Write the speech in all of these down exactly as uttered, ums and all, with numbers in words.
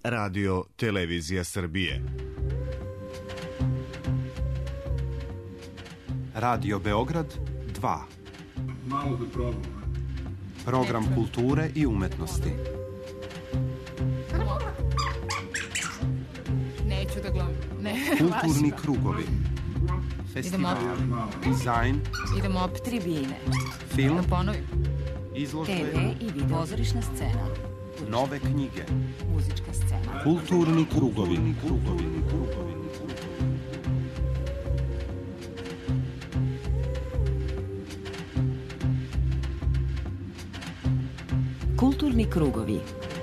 Radio Televizija Srbije. Radio Beograd dva. Malo da probam. Program kulture i umetnosti. Neću da gledam. Ne, Kulturni važno. krugovi. Festival. Dizajn. Idemo opet tribine. Film. Da ponovim. Izložbe. te ve i video. Pozorišna scena. Nove knjige. Muzička scena. Kulturni krugovi. Krugovi. Krugovi. Kulturni krugovi.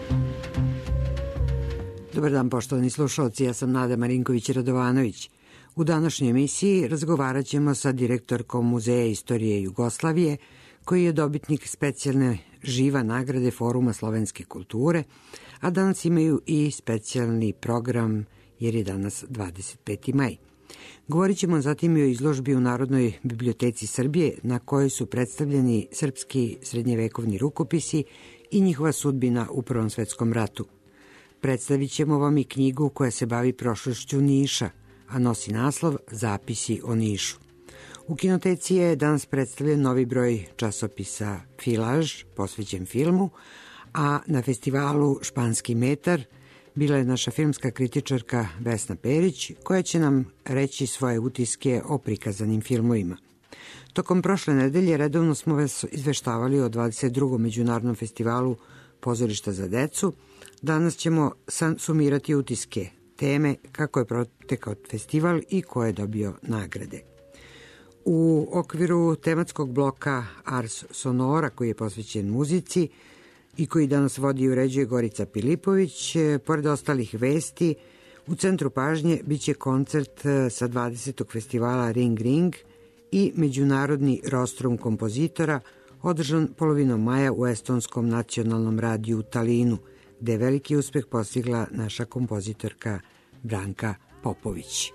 Dobar dan, poštovani slušalci, ja sam Nada Marinković-Radovanović. U današnjoj emisiji razgovarat ćemo sa direktorkom Muzeja istorije Jugoslavije, koji je dobitnik specijalne živa nagrade Foruma slovenske kulture, a danas imaju i specijalni program jer je danas dvadeset peti maj. Govorit ćemo zatim i o izložbi u Narodnoj biblioteci Srbije na kojoj su predstavljeni srpski srednjevekovni rukopisi i njihova sudbina u Prvom svetskom ratu. Predstavit ćemo vam i knjigu koja se bavi prošlošću Niša, a nosi naslov Zapisi o Nišu. U kinoteci je danas predstavljen novi broj časopisa Filaž, posvećen filmu, a na festivalu Španski metar bila je naša filmska kritičarka Vesna Perić, koja će nam reći svoje utiske o prikazanim filmovima. Tokom prošle nedelje redovno smo vas izveštavali o dvadeset drugom međunarodnom festivalu Pozorišta za decu. Danas ćemo sumirati utiske, teme, kako je protekao festival i ko je dobio nagrade. U okviru tematskog bloka Ars Sonora, koji je posvećen muzici i koji danas vodi i uređuje Gorica Pilipović, pored ostalih vesti, u centru pažnje biće koncert sa dvadesetog festivala Ring Ring i međunarodni rostrum kompozitora održan polovinom maja u Estonskom nacionalnom radiju u Talinu, gde je veliki uspeh postigla naša kompozitorka Branka Popović.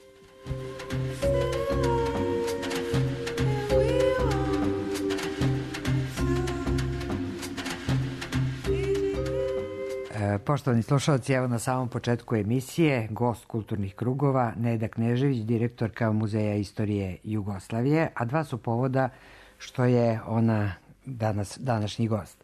Poštovani slušalci, evo na samom početku emisije gost kulturnih krugova Neda Knežević, direktorka Muzeja istorije Jugoslavije, a dva su povoda što je ona danas, današnji gost.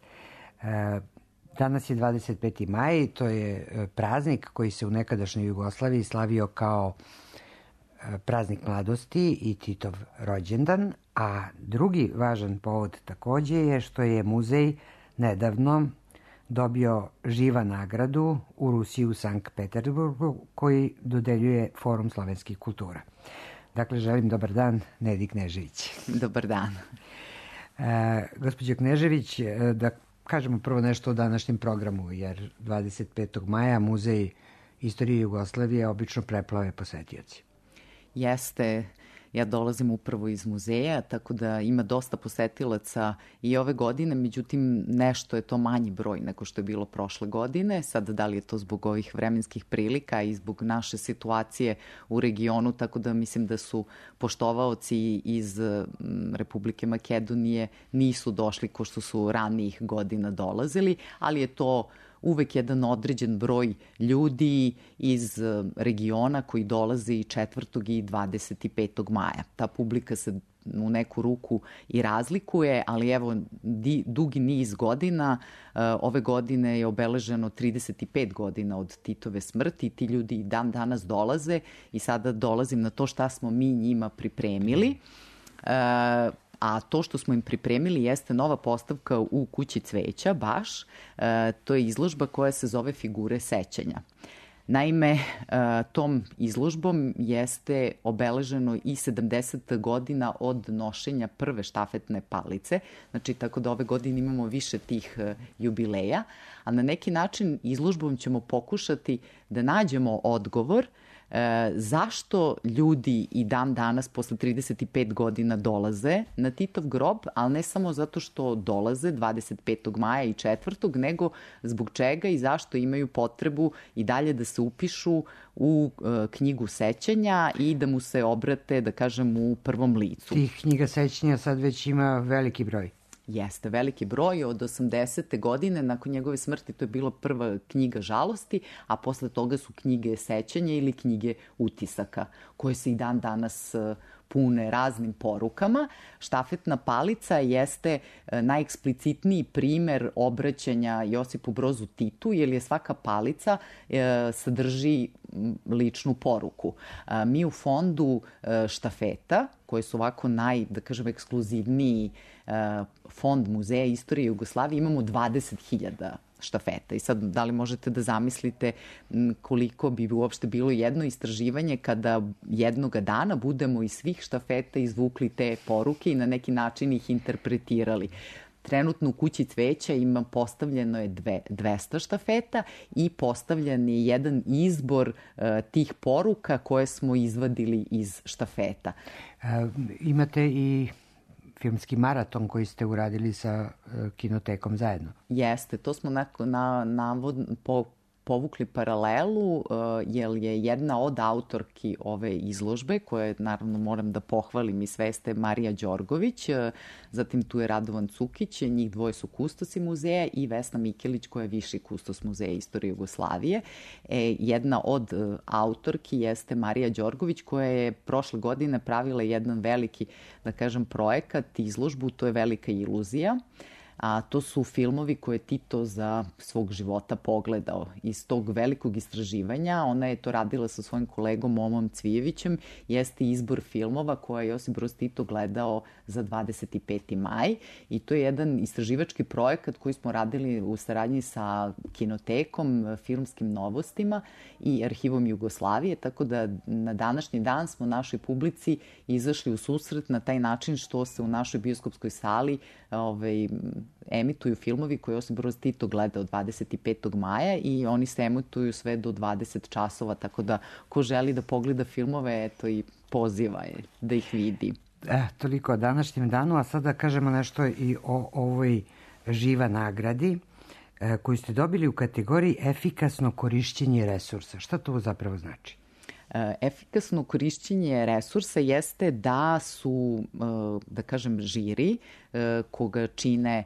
Danas je dvadeset peti maj, to je praznik koji se u nekadašnjoj Jugoslaviji slavio kao praznik mladosti i Titov rođendan, a drugi važan povod takođe je što je muzej nedavno dobio živa nagradu u Rusiji u Sankt Peterburgu koji dodeljuje Forum slovenskih kultura. Dakle, želim dobar dan Nedi Knežević. Dobar dan. E, gospođo Knežević, da kažemo prvo nešto o današnjem programu, jer dvadeset petog maja Muzej istorije Jugoslavije obično preplave posetioci. Jeste, ja dolazim upravo iz muzeja, tako da ima dosta posetilaca i ove godine, međutim nešto je to manji broj nego što je bilo prošle godine. Sad, da li je to zbog ovih vremenskih prilika i zbog naše situacije u regionu, tako da mislim da su poštovaoci iz Republike Makedonije nisu došli ko što su ranijih godina dolazili, ali je to uvek jedan određen broj ljudi iz regiona koji dolaze i četvrtog i dvadeset petog maja. Ta publika se u neku ruku i razlikuje, ali evo di, dugi niz godina, uh, ove godine je obeleženo trideset pet godina od Titove smrti i ti ljudi i dan danas dolaze i sada dolazim na to šta smo mi njima pripremili. Uh, a to što smo im pripremili jeste nova postavka u Kući cveća, baš. E, to je izložba koja se zove Figure sećanja. Naime, e, tom izložbom jeste obeleženo i sedamdeset godina od nošenja prve štafetne palice, znači tako da ove godine imamo više tih e, jubileja, a na neki način izložbom ćemo pokušati da nađemo odgovor E, zašto ljudi i dan danas posle trideset pet godina dolaze na Titov grob, ali ne samo zato što dolaze dvadeset petog maja i četvrtog, nego zbog čega i zašto imaju potrebu i dalje da se upišu u e, knjigu sećanja i da mu se obrate, da kažem, u prvom licu. Tih knjiga sećanja sad već ima veliki broj. Jeste, veliki broj. Od osamdesete godine, nakon njegove smrti, to je bila prva knjiga žalosti, a posle toga su knjige sećanja ili knjige utisaka, koje se i dan danas pune raznim porukama. Štafetna palica jeste najeksplicitniji primer obraćanja Josipu Brozu Titu, jer je svaka palica e, sadrži ličnu poruku. A, mi u fondu e, štafeta, koje su ovako naj, da kažem, ekskluzivniji e, fond Muzeja istorije Jugoslavije, imamo dvadeset hiljada štafeta. I sad, da li možete da zamislite koliko bi uopšte bilo jedno istraživanje kada jednoga dana budemo iz svih štafeta izvukli te poruke i na neki način ih interpretirali. Trenutno u Kući cveća ima postavljeno je dve, dvesta štafeta i postavljen je jedan izbor uh, tih poruka koje smo izvadili iz štafeta. E, imate i filmski maraton koji ste uradili sa uh, Kinotekom zajedno. Jeste, to smo na, na, navod, po, povukli paralelu, uh, jer je jedna od autorki ove izložbe, koje naravno moram da pohvalim i sveste, Marija Đorgović, uh, zatim tu je Radovan Cukić, njih dvoje su kustosi muzeja, i Vesna Mikelić, koja je viši kustos Muzeja istorije Jugoslavije. E, jedna od uh, autorki jeste Marija Đorgović, koja je prošle godine pravila jedan veliki, da kažem, projekat, izložbu, to je Velika iluzija. A to su filmovi koje je Tito za svog života pogledao. Iz tog velikog istraživanja, ona je to radila sa svojim kolegom Momom Cvijevićem, jeste izbor filmova koje je Josip Broz Tito gledao za dvadeset peti maj, i to je jedan istraživački projekat koji smo radili u saradnji sa Kinotekom, Filmskim novostima i Arhivom Jugoslavije, tako da na današnji dan smo našoj publici izašli u susret na taj način što se u našoj bioskopskoj sali ovaj, emituju filmovi koje Josip Broz Tito gledao dvadeset petog maja, i oni se emituju sve do dvadeset časova, tako da ko želi da pogleda filmove, eto, i poziva je da ih vidi. E, toliko o današnjem danu, a sada kažemo nešto i o ovoj Živa nagradi e, koju ste dobili u kategoriji efikasno korišćenje resursa. Šta to zapravo znači? Efikasno korišćenje resursa jeste da su, da kažem, žiri koga čine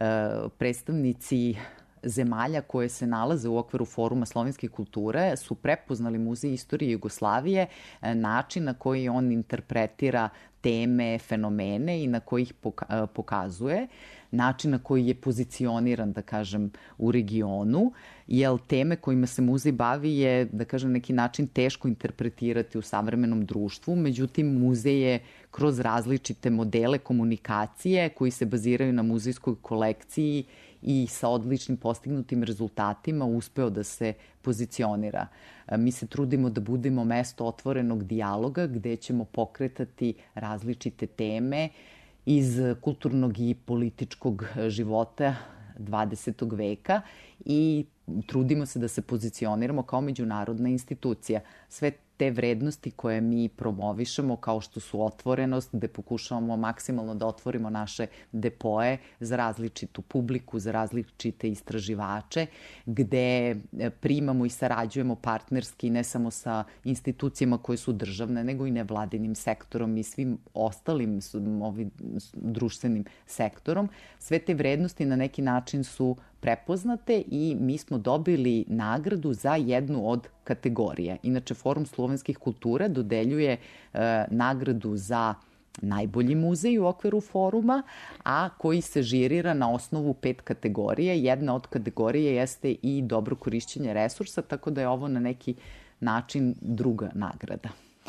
predstavnici zemalja koje se nalaze u okviru Foruma slovenske kulture su prepoznali Muzej istorije Jugoslavije, način na koji on interpretira teme, fenomene i na koji ih pokazuje, način na koji je pozicioniran, da kažem, u regionu, jer teme kojima se muzej bavi je, da kažem, neki način teško interpretirati u savremenom društvu, međutim, muzej je kroz različite modele komunikacije koji se baziraju na muzejskoj kolekciji i sa odličnim postignutim rezultatima uspeo da se pozicionira. Mi se trudimo da budemo mesto otvorenog dijaloga gde ćemo pokretati različite teme iz kulturnog i političkog života dvadesetog veka i trudimo se da se pozicioniramo kao međunarodna institucija. Sve te vrednosti koje mi promovišemo, kao što su otvorenost, gde pokušavamo maksimalno da otvorimo naše depoje za različitu publiku, za različite istraživače, gde primamo i sarađujemo partnerski ne samo sa institucijama koje su državne, nego i nevladinim sektorom i svim ostalim ovim društvenim sektorom. Sve te vrednosti na neki način su prepoznate i mi smo dobili nagradu za jednu od kategorija. Inače, Forum slovenskih kultura dodeljuje e, nagradu za najbolji muzej u okviru foruma, a koji se žirira na osnovu pet kategorija. Jedna od kategorija jeste i dobro korišćenje resursa, tako da je ovo na neki način druga nagrada.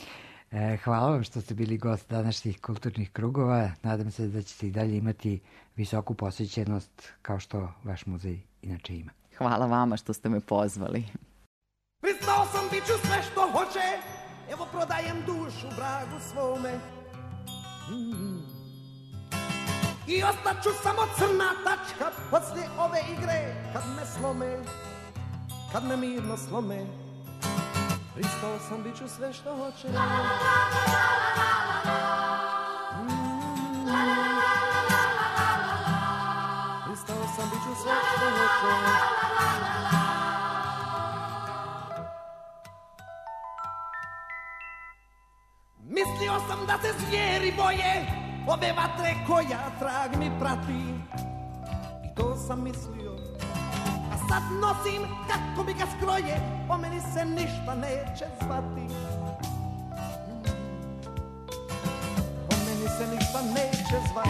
E, hvala vam što ste bili gost današnjih kulturnih krugova. Nadam se da ćete i dalje imati visoku posvećenost kao što vaš muzej inače ima. Hvala vama što ste me pozvali. Pristao sam, bit ću sve što hoće, evo prodajem dušu vragu svome. Mm. I ostaću samo crna tačka poslije ove igre, kad me slome, kad me mirno slome. Pristao sam, bit ću sve što hoće. Pristao sam, bit ću sve što hoće. Mislio sam da se zvijeri boje ove vatre koja trag mi prati. I to sam mislio, a sad nosim kako mi ga skroje, po meni se ništa neće zvati. Po meni se ništa neće zvati.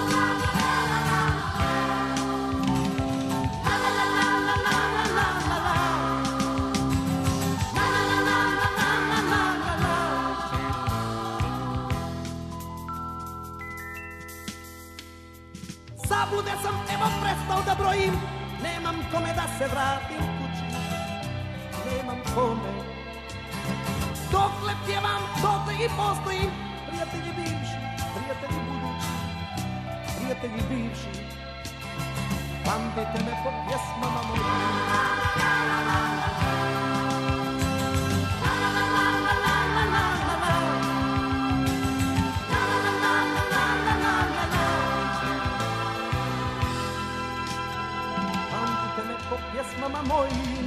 Zabude sam, evo prestao da brojim, nemam kome da se vratim kući, nemam kome. Dokle pjevam, dotle i postojim, prijatelji bivši, prijatelji budući, prijatelji bivši, pamtite me po pjesmama mojim. Pjesmama mojim.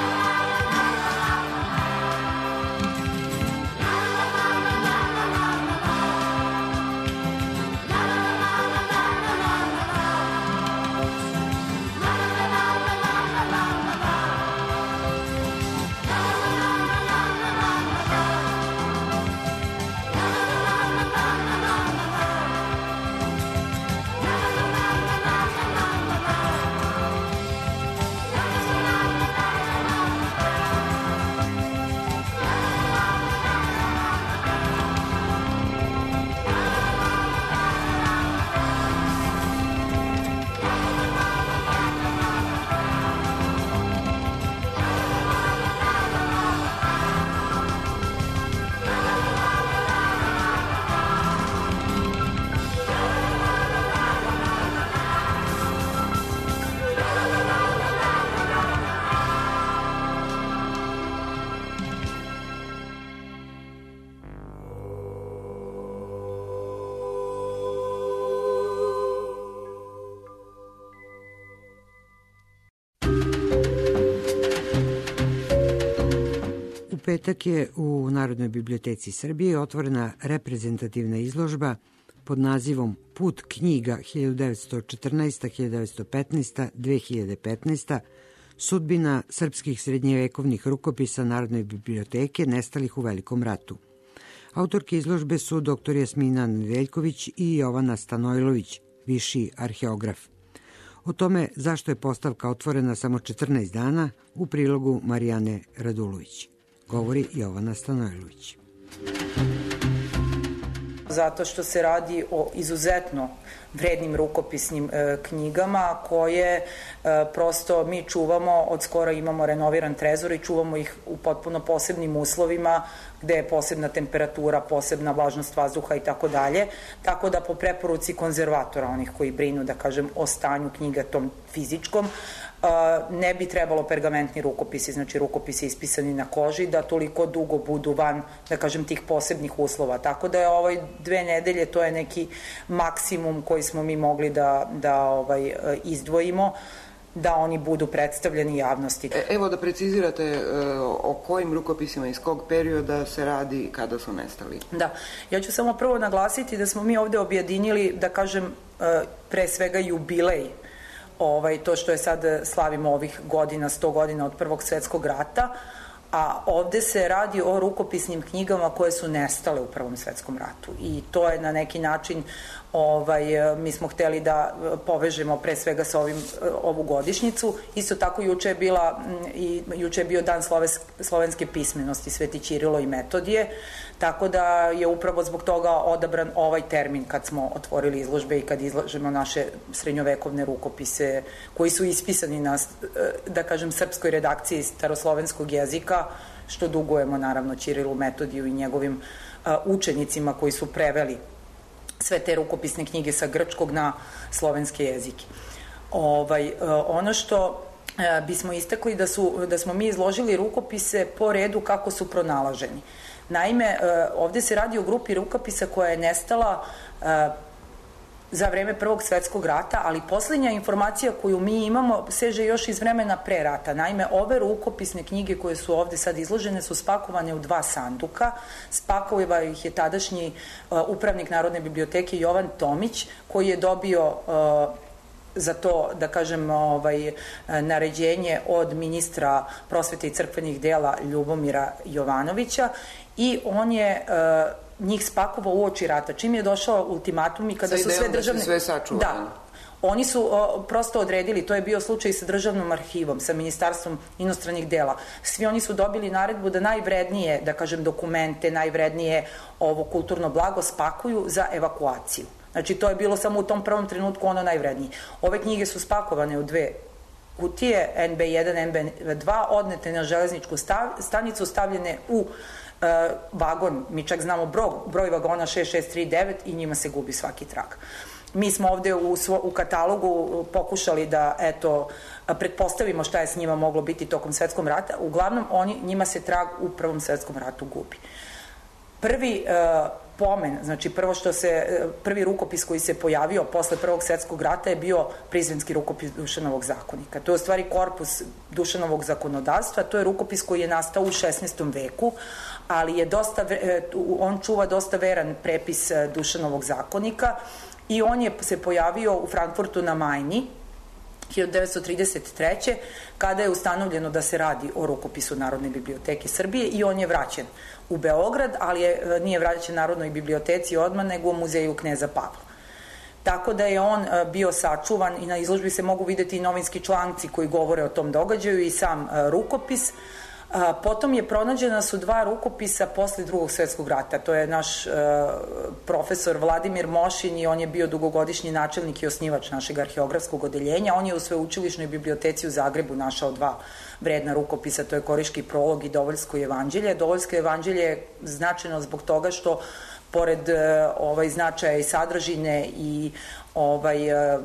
U petak je u Narodnoj biblioteci Srbije otvorena reprezentativna izložba pod nazivom Put knjiga hiljadu devetsto četrnaesta - hiljadu devetsto petnaesta - dve hiljade petnaesta. Sudbina srpskih srednjevekovnih rukopisa Narodne biblioteke nestalih u Velikom ratu. Autorke izložbe su doktor Jasmina Nedeljković i Jovana Stanojlović, viši arheograf. O tome zašto je postavka otvorena samo četrnaest dana u prilogu Marijane Radulović. Govori Jovana Stanojlović. Zato što se radi o izuzetno vrednim rukopisnim e, knjigama koje e, prosto mi čuvamo, od skoro imamo renoviran trezor i čuvamo ih u potpuno posebnim uslovima gde je posebna temperatura, posebna vlažnost vazduha i tako dalje. Tako da po preporuci konzervatora, onih koji brinu, da kažem, o stanju knjiga tom fizičkom, ne bi trebalo pergamentni rukopisi, znači rukopisi ispisani na koži, da toliko dugo budu van, da kažem, tih posebnih uslova. Tako da je ovoj dve nedelje, to je neki maksimum koji smo mi mogli da, da ovaj, izdvojimo, da oni budu predstavljeni javnosti. Evo da precizirate o kojim rukopisima, iz kog perioda se radi, kada su nestali. Da, ja ću samo prvo naglasiti da smo mi ovde objedinili, da kažem, pre svega jubilej, ovaj, to što je sad slavimo ovih godina, sto godina od Prvog svetskog rata, a ovde se radi o rukopisnim knjigama koje su nestale u Prvom svetskom ratu i to je na neki način, ovaj, mi smo hteli da povežemo pre svega sa ovim, ovu godišnjicu. Isto tako juče je, bila, i, juče je bio dan sloves, slovenske pismenosti, Sveti Ćirilo i Metodije, tako da je upravo zbog toga odabran ovaj termin kad smo otvorili izložbe i kad izlažemo naše srednjovekovne rukopise koji su ispisani na, da kažem, srpskoj redakciji staroslovenskog jezika, što dugujemo naravno Ćirilu, Metodiju i njegovim učenicima koji su preveli sve te rukopisne knjige sa grčkog na slovenske jezike. Ovaj, ono što bismo istakli da, su, da smo mi izložili rukopise po redu kako su pronalaženi. Naime, ovde se radi o grupi rukopisa koja je nestala za vreme Prvog svetskog rata, ali posljednja informacija koju mi imamo seže još iz vremena pre rata. Naime, ove rukopisne knjige koje su ovde sad izložene su spakovane u dva sanduka. Spakovao ih je tadašnji uh, upravnik Narodne biblioteke Jovan Tomić, koji je dobio uh, za to, da kažem, ovaj, naređenje od ministra prosvete i crkvenih dela Ljubomira Jovanovića, i on je uh, njih spakovao uoči rata. Čim je došao ultimatum i kada su sve državne... Sa idejom da se sve sačuva. Da. Oni su o, prosto odredili, to je bio slučaj sa državnom arhivom, sa Ministarstvom inostranih dela. Svi oni su dobili naredbu da najvrednije, da kažem, dokumente, najvrednije ovo kulturno blago spakuju za evakuaciju. Znači, to je bilo samo u tom prvom trenutku ono najvrednije. Ove knjige su spakovane u dve kutije, N B jedan, N B dva, odnete na železničku stav, stanicu, stavljene u e, vagon, mi čak znamo broj, broj vagona šest šest tri devet, i njima se gubi svaki trag. Mi smo ovde u, svo, u katalogu pokušali da, eto, pretpostavimo šta je s njima moglo biti tokom svetskog rata. Uglavnom, oni, njima se trag u Prvom svetskom ratu gubi. Prvi e, pomen, znači prvo što se, prvi rukopis koji se pojavio posle Prvog svetskog rata je bio Prizrenski rukopis Dušanovog zakonika. To je u stvari korpus Dušanovog zakonodavstva, to je rukopis koji je nastao u šesnaestom veku, ali je dosta, on čuva dosta veran prepis Dušanovog zakonika, i on je se pojavio u Frankfurtu na Majni hiljadu devetsto trideset treće kada je ustanovljeno da se radi o rukopisu Narodne biblioteke Srbije, i on je vraćen u Beograd, ali je, nije vraćen Narodnoj biblioteci odmah, nego u muzeju Kneza Pavla. Tako da je on bio sačuvan, i na izložbi se mogu videti i novinski članci koji govore o tom događaju i sam rukopis. Potom je pronađena su dva rukopisa posle Drugog svetskog rata. To je naš uh, profesor Vladimir Mošin, i on je bio dugogodišnji načelnik i osnivač našeg arheografskog odeljenja. On je u Sveučilišnoj biblioteci u Zagrebu našao dva vredna rukopisa, to je Koriški prolog i Dovoljsko evanđelje. Dovoljsko evanđelje je značajno zbog toga što, pored uh, ovaj, značaja i sadržine i ovaj, uh,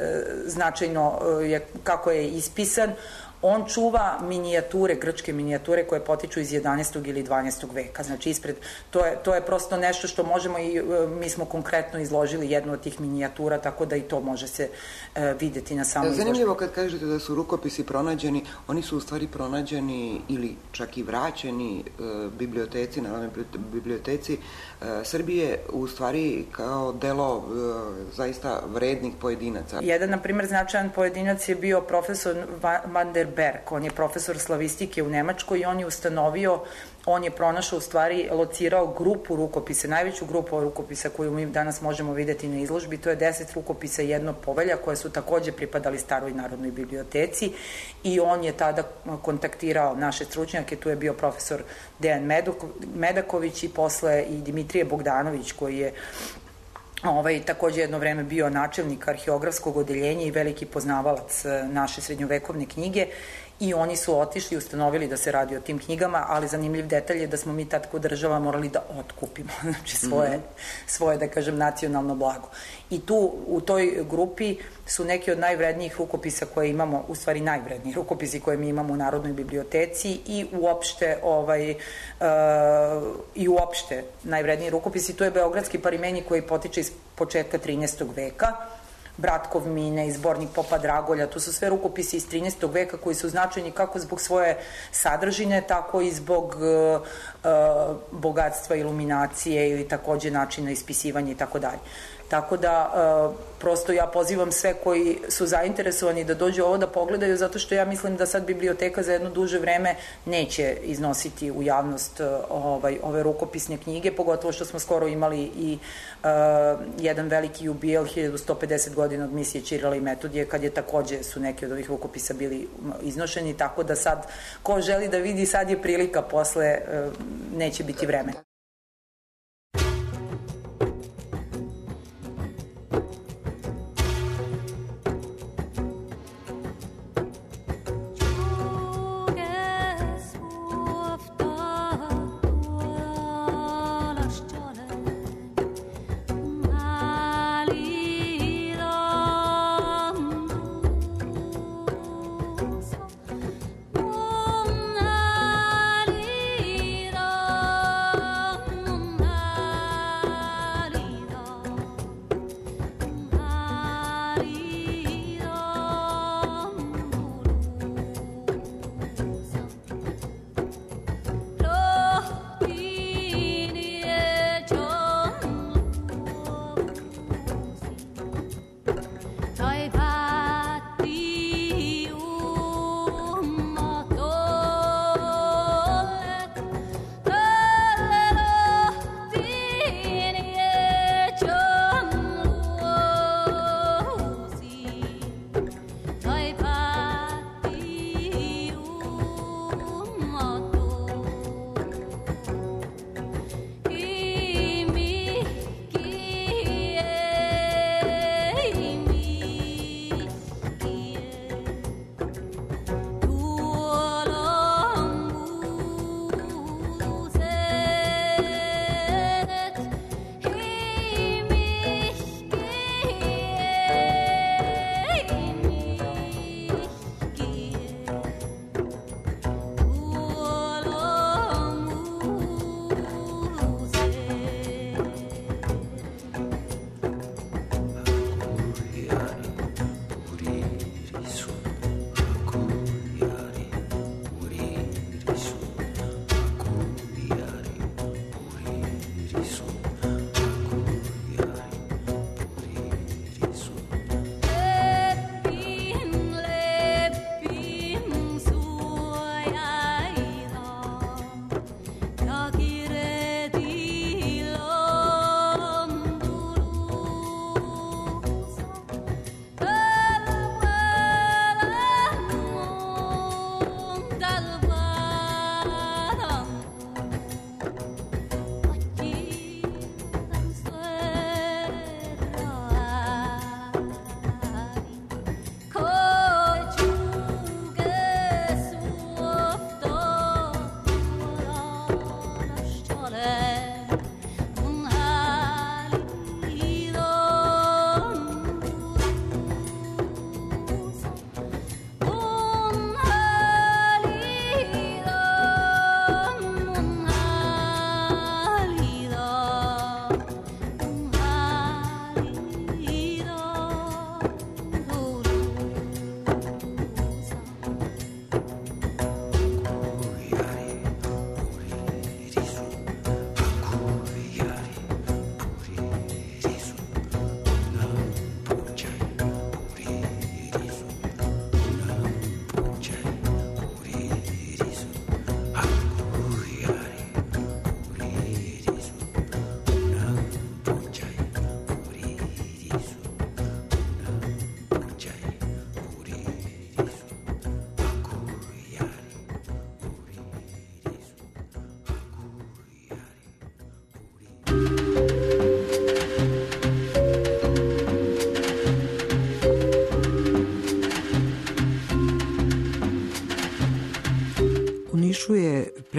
značajno uh, je, kako je ispisan, on čuva minijature, grčke minijature koje potiču iz jedanaestog ili dvanaestog veka. Znači, ispred, to je, to je prosto nešto što možemo, i mi smo konkretno izložili jednu od tih minijatura, tako da i to može se e, videti na samoj izložbi. Zanimljivo kad kažete da su rukopisi pronađeni, oni su u stvari pronađeni ili čak i vraćeni e, biblioteci, Narodnoj biblioteci e, Srbije, u stvari kao delo e, zaista vrednih pojedinaca. Jedan, na primjer, značajan pojedinac je bio profesor Van der Berg. On je profesor slavistike u Nemačkoj, i on je ustanovio, on je pronašao, u stvari locirao grupu rukopisa, najveću grupu rukopisa koju mi danas možemo videti na izložbi. To je deset rukopisa i jedno povelja, koje su takođe pripadali Staroj Narodnoj biblioteci, i on je tada kontaktirao naše stručnjake. Tu je bio profesor Dejan Medaković i posle i Dimitrije Bogdanović, koji je ovaj, takođe jedno vreme bio načelnik arheografskog odeljenja i veliki poznavalac naše srednjovekovne knjige, i oni su otišli i ustanovili da se radi o tim knjigama, ali zanimljiv detalj je da smo mi tad kod država morali da otkupimo, znači svoje, mm -hmm. svoje, da kažem, nacionalno blago. I tu, u toj grupi su neki od najvrednijih rukopisa koje imamo, u stvari najvrednijih rukopisi koje mi imamo u Narodnoj biblioteci, i uopšte, ovaj, uh, i uopšte najvredniji rukopisi. To je Beogradski parimenij koji potiče iz početka trinaestog veka, Bratkov Mine i zbornik Popa Dragolja. To su sve rukopisi iz trinaestog veka koji su značajni kako zbog svoje sadržine, tako i zbog uh, uh, bogatstva iluminacije ili takođe načina ispisivanja i tako dalje. Tako da, uh, prosto ja pozivam sve koji su zainteresovani da dođu ovo da pogledaju, zato što ja mislim da sad biblioteka za jedno duže vreme neće iznositi u javnost uh, ovaj, ove rukopisne knjige, pogotovo što smo skoro imali i uh, jedan veliki jubilej, hiljadu sto pedeset godina od misije Ćirila i Metodije, kad je takođe su neki od ovih rukopisa bili iznošeni, tako da sad, ko želi da vidi, sad je prilika, posle uh, neće biti vreme.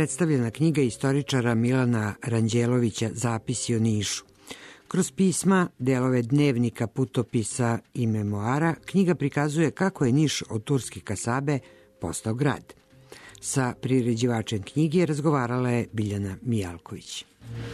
predstavljena knjiga istoričara Milana Ranđelovića Zapisi o Nišu. Kroz pisma, delove dnevnika, putopisa i memoara, knjiga prikazuje kako je Niš od turske kasabe postao grad. Sa priređivačem knjige razgovarala je Biljana Mijalković.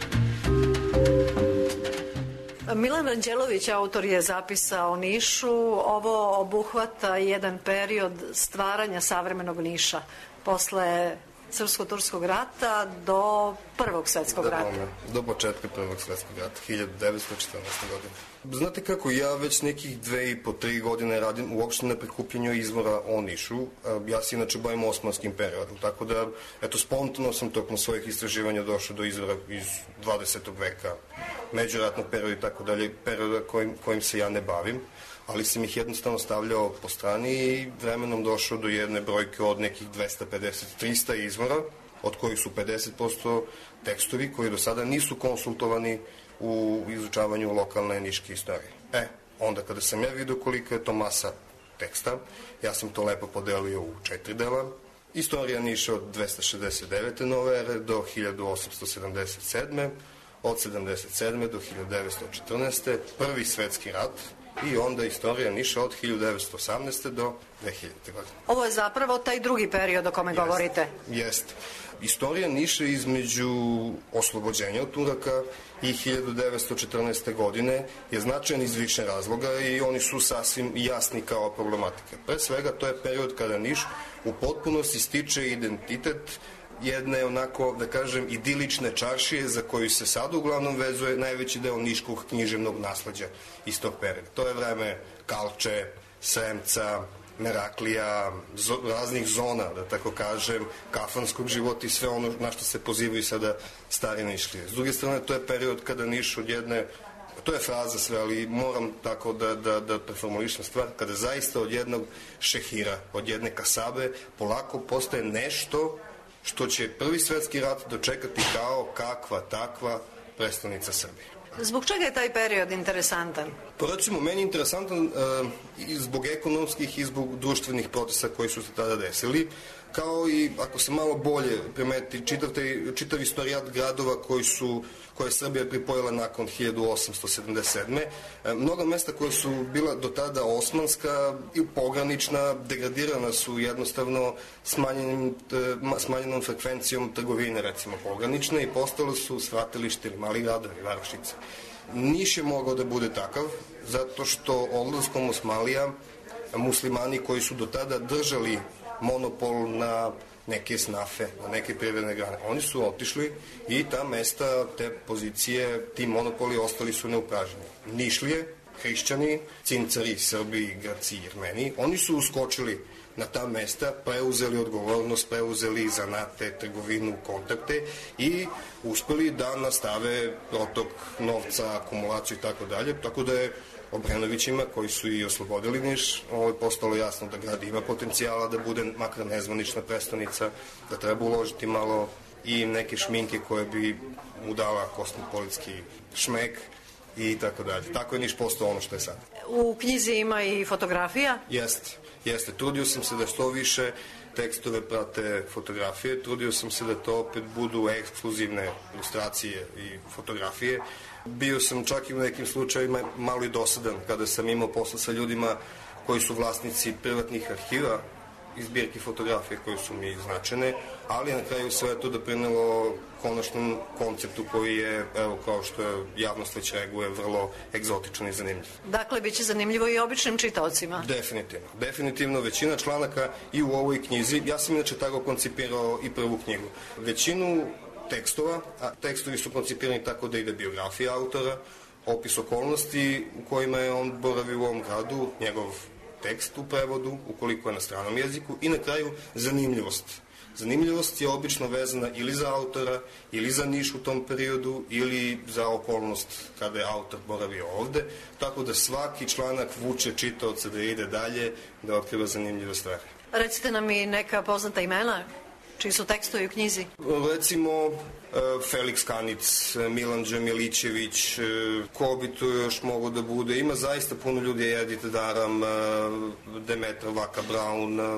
Milan Ranđelović, autor je zapisa o Nišu. Ovo obuhvata jedan period stvaranja savremenog Niša posle Srpsko-turskog rata do Prvog svetskog rata. Do, do početka Prvog svetskog rata, hiljadu devetsto četrnaeste. godine. Znate kako, ja već nekih dve i po tri godine radim uopšte na prikupljenju izvora o Nišu. Ja se inače bavim osmanskim periodom, tako da, eto, spontano sam tokom svojih istraživanja došao do izvora iz dvadesetog veka, međuratnog perioda i tako dalje, perioda kojim, kojim se ja ne bavim, ali sam ih jednostavno stavljao po strani i vremenom došao do jedne brojke od nekih dvesta pedeset do trista izvora, od kojih su pedeset posto tekstovi koji do sada nisu konsultovani u izučavanju lokalne niške istorije. E, onda kada sam ja vidio koliko je to masa teksta, ja sam to lepo podelio u četiri dela. Istorija Niša od dvesta šezdeset devete nove ere do hiljadu osamsto sedamdeset sedme, od sedamdeset sedme do hiljadu devetsto četrnaeste. Prvi svetski rat i onda istorija Niša od hiljadu devetsto osamnaeste. do dve hiljadite. godine. Ovo je zapravo taj drugi period o kome jest, govorite. Jeste. Istorija Niša između oslobođenja od Turaka i hiljadu devetsto četrnaeste. godine je značajan iz više razloga i oni su sasvim jasni kao problematika. Pre svega, to je period kada Niš u potpunosti stiče identitet jedne onako, da kažem, idilične čaršije za koju se sad uglavnom vezuje najveći deo niškog književnog nasleđa iz tog perioda. To je vreme Kalče, Sremca, Meraklija, zo, raznih zona, da tako kažem, kafanskog života i sve ono na što se pozivaju sada stari Nišlije. S druge strane, to je period kada Niš od jedne, to je fraza sve, ali moram tako da, da, da preformulišem stvar, kada zaista od jednog šehira, od jedne kasabe, polako postaje nešto što će Prvi svetski rat dočekati kao kakva takva prestonica Srbije. Zbog čega je taj period interesantan? Pa recimo, meni je interesantan uh, i zbog ekonomskih i zbog društvenih procesa koji su se tada desili, kao i, ako se malo bolje primeti, čitav, taj, čitav istorijat gradova koji su, koje je Srbija pripojila nakon hiljadu osamsto sedamdeset sedme. E, mnoga mesta koje su bila do tada osmanska i pogranična, degradirana su jednostavno smanjenim, smanjenom frekvencijom trgovine, recimo pogranične, i postale su svratište ili mali gradovi, varošice. Niš je mogao da bude takav, zato što odlaskom Osmanlija muslimani koji su do tada držali monopol na neke snafe, na neke privredne grane. Oni su otišli i ta mesta, te pozicije, ti monopoli ostali su neupraženi. Nišlije, hrišćani, cincari, Srbi, Grci, Jermeni, oni su uskočili na ta mesta, preuzeli odgovornost, preuzeli zanate, trgovinu, kontakte i uspeli da nastave protok novca, akumulaciju i tako dalje, tako da je Obrenovićima, koji su i oslobodili Niš, ovo je postalo jasno da grad ima potencijala da bude makar nezvanična prestonica, da treba uložiti malo i neke šminke koje bi mu dala kosmopolitski šmek i tako dalje. Tako je Niš postao ono što je sad. U knjizi ima i fotografija? Jeste, jeste. Trudio sam se da što više tekstove prate fotografije, trudio sam se da to opet budu ekskluzivne ilustracije i fotografije. Bio sam čak i u nekim slučajima malo i dosadan kada sam imao posla sa ljudima koji su vlasnici privatnih arhiva i zbirki fotografije koje su mi značene, ali na kraju sve to doprinelo konačnom konceptu koji je, evo, kao što je javnost već reaguje, vrlo egzotičan i zanimljiv. Dakle, bit će zanimljivo i običnim čitaocima. Definitivno. Definitivno, većina članaka i u ovoj knjizi, ja sam inače tako koncipirao i prvu knjigu. Većinu tekstova, a tekstovi su koncipirani tako da ide biografija autora, opis okolnosti u kojima je on boravio u ovom gradu, njegov tekst u prevodu, ukoliko je na stranom jeziku, i na kraju zanimljivost. Zanimljivost je obično vezana ili za autora, ili za Niš u tom periodu, ili za okolnost kada je autor boravio ovde, tako da svaki članak vuče čitaoca da ide dalje, da otkriva zanimljive stvari. Recite nam i neka poznata imena čiji su tekstovi u knjizi. Recimo Felix Kanic, Milan Džemilićević, ko bi tu još mogo da bude. Ima zaista puno ljudi, Edith Daram, Demetra Vaka Brown,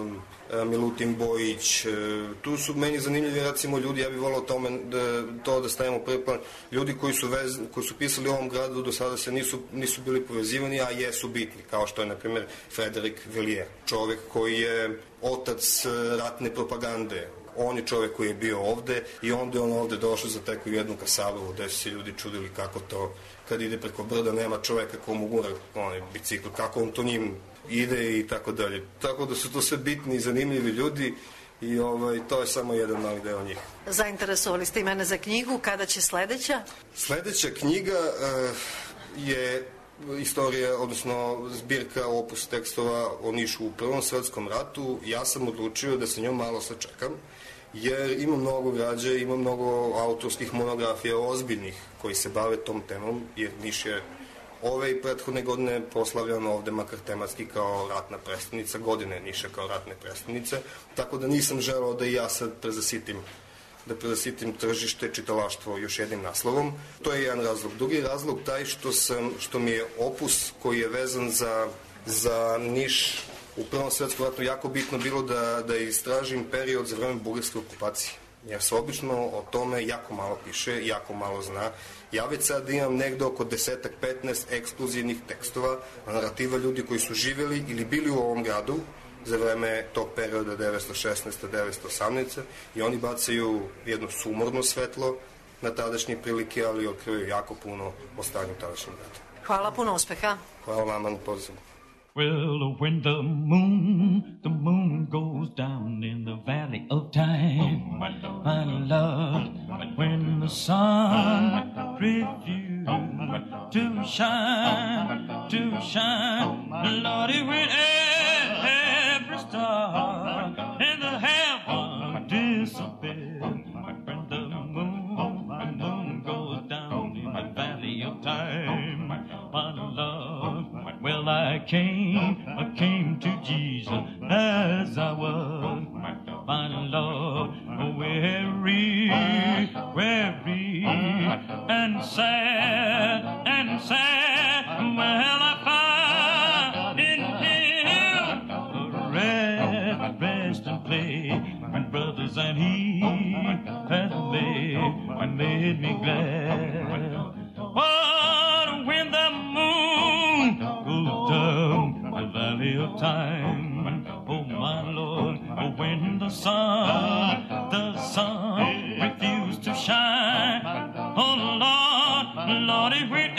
Milutin Bojić, tu su meni zanimljivi recimo ljudi, ja bih volao tome da, to da stavimo prvi plan, ljudi koji su, vez, koji su pisali u ovom gradu do sada se nisu, nisu bili povezivani, a jesu bitni, kao što je na primjer Frederik Villiers, čovek koji je otac ratne propagande. On je čovek koji je bio ovde i onda je on ovde došao za teku jednu kasavu gde su se ljudi čudili kako to kad ide preko brda nema čoveka ko mu gura onaj bicikl, kako on to njim ide i tako dalje. Tako da su to sve bitni i zanimljivi ljudi i ovaj, to je samo jedan mali deo njih. Zainteresovali ste i mene za knjigu, kada će sledeća? Sledeća knjiga uh, je istorija, odnosno zbirka opus tekstova o Nišu u Prvom svetskom ratu. Ja sam odlučio da se njom malo sačekam, jer ima mnogo građe, ima mnogo autorskih monografija ozbiljnih koji se bave tom temom, jer Niš je ove i prethodne godine proslavljan ovde makar tematski kao ratna prestonica, godine Niša kao ratne prestonice, tako da nisam želeo da i ja sad prezasitim da prezasitim tržište, čitalaštvo još jednim naslovom. To je jedan razlog. Drugi razlog taj što, sam, što mi je opus koji je vezan za, za Niš u Prvom svetskom ratu jako bitno bilo da, da istražim period za vreme bugarske okupacije. Jer se obično o tome jako malo piše, jako malo zna. Ja već sad imam negde oko desetak, petnaest ekskluzivnih tekstova, narativa ljudi koji su živjeli ili bili u ovom gradu za vreme tog perioda devetsto šesnaeste do devetsto osamnaeste i oni bacaju jedno sumorno svetlo na tadašnje prilike, ali otkrivaju jako puno o stanju tadašnjeg grada. Hvala, puno uspeha. Hvala vama na pozivu. Well, when the moon, the moon goes down in the valley of time, my love, when the sun refuses to shine, to shine, Lordy, when every star in the heaven disappears, when the moon, the moon goes down in the valley of time, my love, well, I came, I came to Jesus as I was, my Lord, weary, weary, and sad, and sad, well, I find in Him a rest, rest and play, when brothers and He has made, and made me glad. But when the moon goes down the valley of time, oh my Lord, oh when the sun, the sun refused to shine, oh Lord, Lord, it went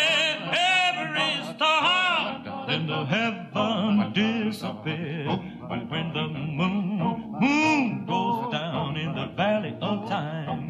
every star in the heaven disappeared. But when the moon, moon goes down in the valley of time,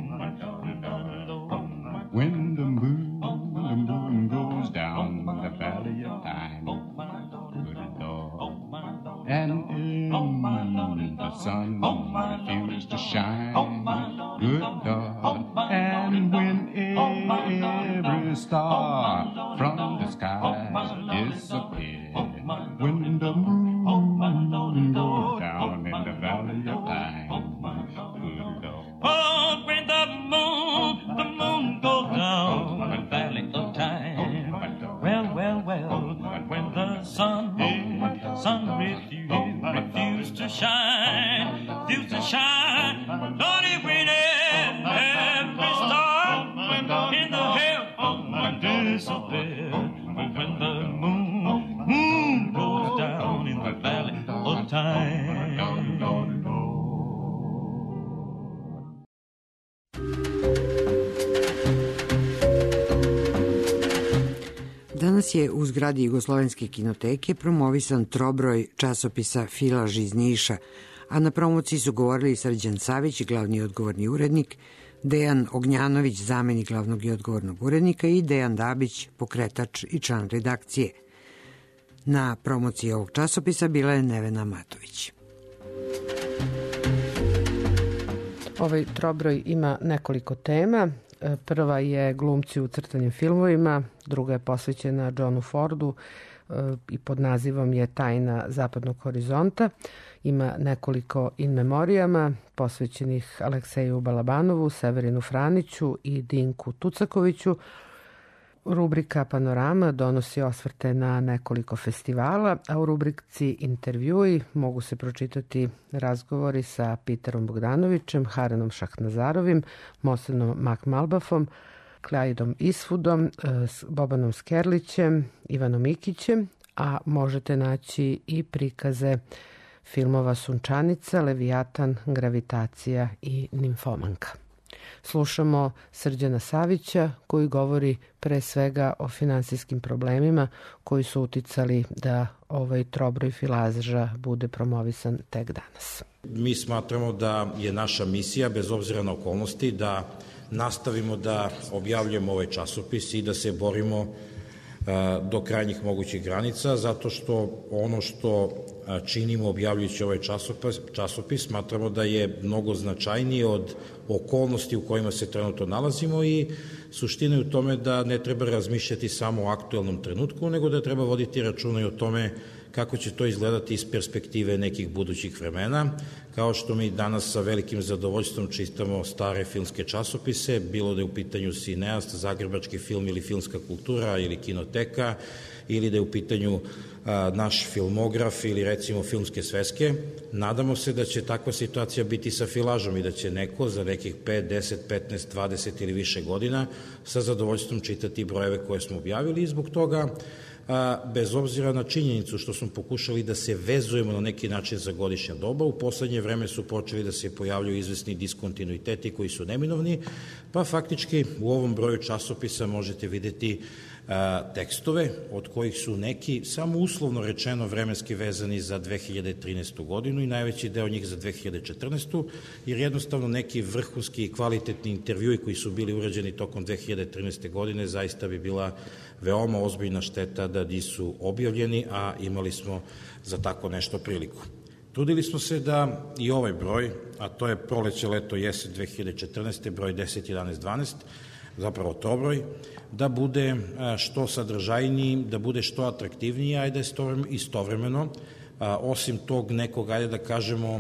when the moon, the moon goes down the valley of time, good Lord, and in the sun refused to shine, good Lord, and when every star from the skies disappeared, when the moon goes down in the valley of time, good Lord. Oh, when the moon, the moon goes down the valley of time. Well, well, well, when the sun, sun refused, refused to shine, refused to shine, Lord, it went every star in the heaven disappeared. When the moon, moon goes down in the valley of time. Danas je u zgradi Jugoslovenske kinoteke promovisan trobroj časopisa Filaž iz Niša, a na promociji su govorili Srđan Savić, glavni odgovorni urednik, Dejan Ognjanović, zamenik glavnog i odgovornog urednika i Dejan Dabić, pokretač i član redakcije. Na promociji ovog časopisa bila je Nevena Matović. Ovaj trobroj ima nekoliko tema. Prva je glumci u crtanim filmovima, druga je posvećena Johnu Fordu i pod nazivom je Tajna zapadnog horizonta. Ima nekoliko in memorijama posvećenih Alekseju Balabanovu, Severinu Franiću i Dinku Tucakoviću. Rubrika Panorama donosi osvrte na nekoliko festivala, a u rubrici Intervjui mogu se pročitati razgovori sa Peterom Bogdanovićem, Harenom Šahnazarovim, Mosenom Makmalbafom, Klajidom Isfudom, Bobanom Skerlićem, Ivanom Ikićem, a možete naći i prikaze filmova Sunčanica, Levijatan, Gravitacija i Nimfomanka. Slušamo Srđana Savića koji govori pre svega o finansijskim problemima koji su uticali da ovaj trobroj filaža bude promovisan tek danas. Mi smatramo da je naša misija, bez obzira na okolnosti, da nastavimo da objavljujemo ovaj časopis i da se borimo do krajnjih mogućih granica, zato što ono što činimo objavljujući ovaj časopis, časopis smatramo da je mnogo značajnije od okolnosti u kojima se trenutno nalazimo i suština je u tome da ne treba razmišljati samo o aktuelnom trenutku, nego da treba voditi računa i o tome kako će to izgledati iz perspektive nekih budućih vremena, kao što mi danas sa velikim zadovoljstvom čitamo stare filmske časopise, bilo da je u pitanju Cineast, Zagrebački film ili Filmska kultura ili Kinoteka, ili da je u pitanju a, naš filmograf ili recimo Filmske sveske. Nadamo se da će takva situacija biti sa filažom i da će neko za nekih pet, deset, petnaest, dvadeset ili više godina sa zadovoljstvom čitati brojeve koje smo objavili i zbog toga a, bez obzira na činjenicu što smo pokušali da se vezujemo na neki način za godišnja doba, u poslednje vreme su počeli da se pojavljuju izvesni diskontinuiteti koji su neminovni, pa faktički u ovom broju časopisa možete videti a, tekstove od kojih su neki samo uslovno rečeno vremenski vezani za dve hiljade trinaestu godinu i najveći deo njih za dve hiljade četrnaestu. jer jednostavno neki vrhunski i kvalitetni intervjui koji su bili urađeni tokom dve hiljade trinaeste. godine zaista bi bila veoma ozbiljna šteta da nisu objavljeni, a imali smo za tako nešto priliku. Trudili smo se da i ovaj broj, a to je proleće, leto, jesen dve hiljade četrnaeste. broj deset, jedanaest, dvanaest, zapravo trobroj, da bude što sadržajniji, da bude što atraktivniji, a da je istovremeno, osim tog nekog, ajde da kažemo,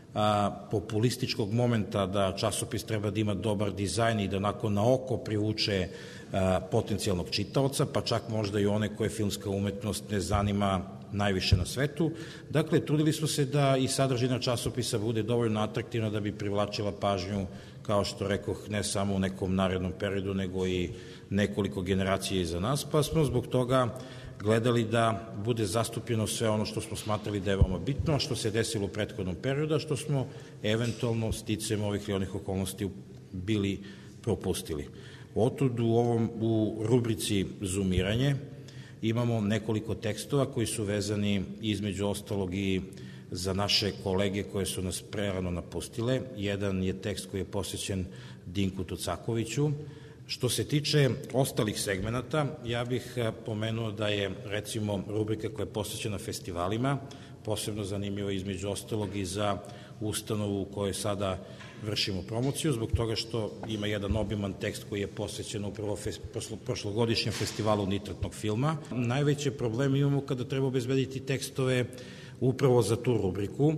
populističkog momenta da časopis treba da ima dobar dizajn i da onako na oko privuče potencijalnog čitaoca, pa čak možda i one koje filmska umetnost ne zanima najviše na svetu. Dakle, trudili smo se da i sadržina časopisa bude dovoljno atraktivna da bi privlačila pažnju, kao što rekoh, ne samo u nekom narednom periodu, nego i nekoliko generacija iza nas, pa smo zbog toga gledali da bude zastupljeno sve ono što smo smatrali da je veoma bitno, a što se desilo u prethodnom periodu, a što smo eventualno sticajem ovih ili onih okolnosti bili propustili. Otud u, ovom, u rubrici Zoomiranje imamo nekoliko tekstova koji su vezani između ostalog i za naše kolege koje su nas prerano napustile. Jedan je tekst koji je posvećen Dinku Tucakoviću. Što se tiče ostalih segmenata, ja bih pomenuo da je recimo rubrika koja je posvećena festivalima, posebno zanimljiva između ostalog i za ustanovu u kojoj sada vršimo promociju, zbog toga što ima jedan obiman tekst koji je posvećen upravo prošlogodišnjem festivalu nitratnog filma. Najveće probleme imamo kada treba obezbediti tekstove upravo za tu rubriku.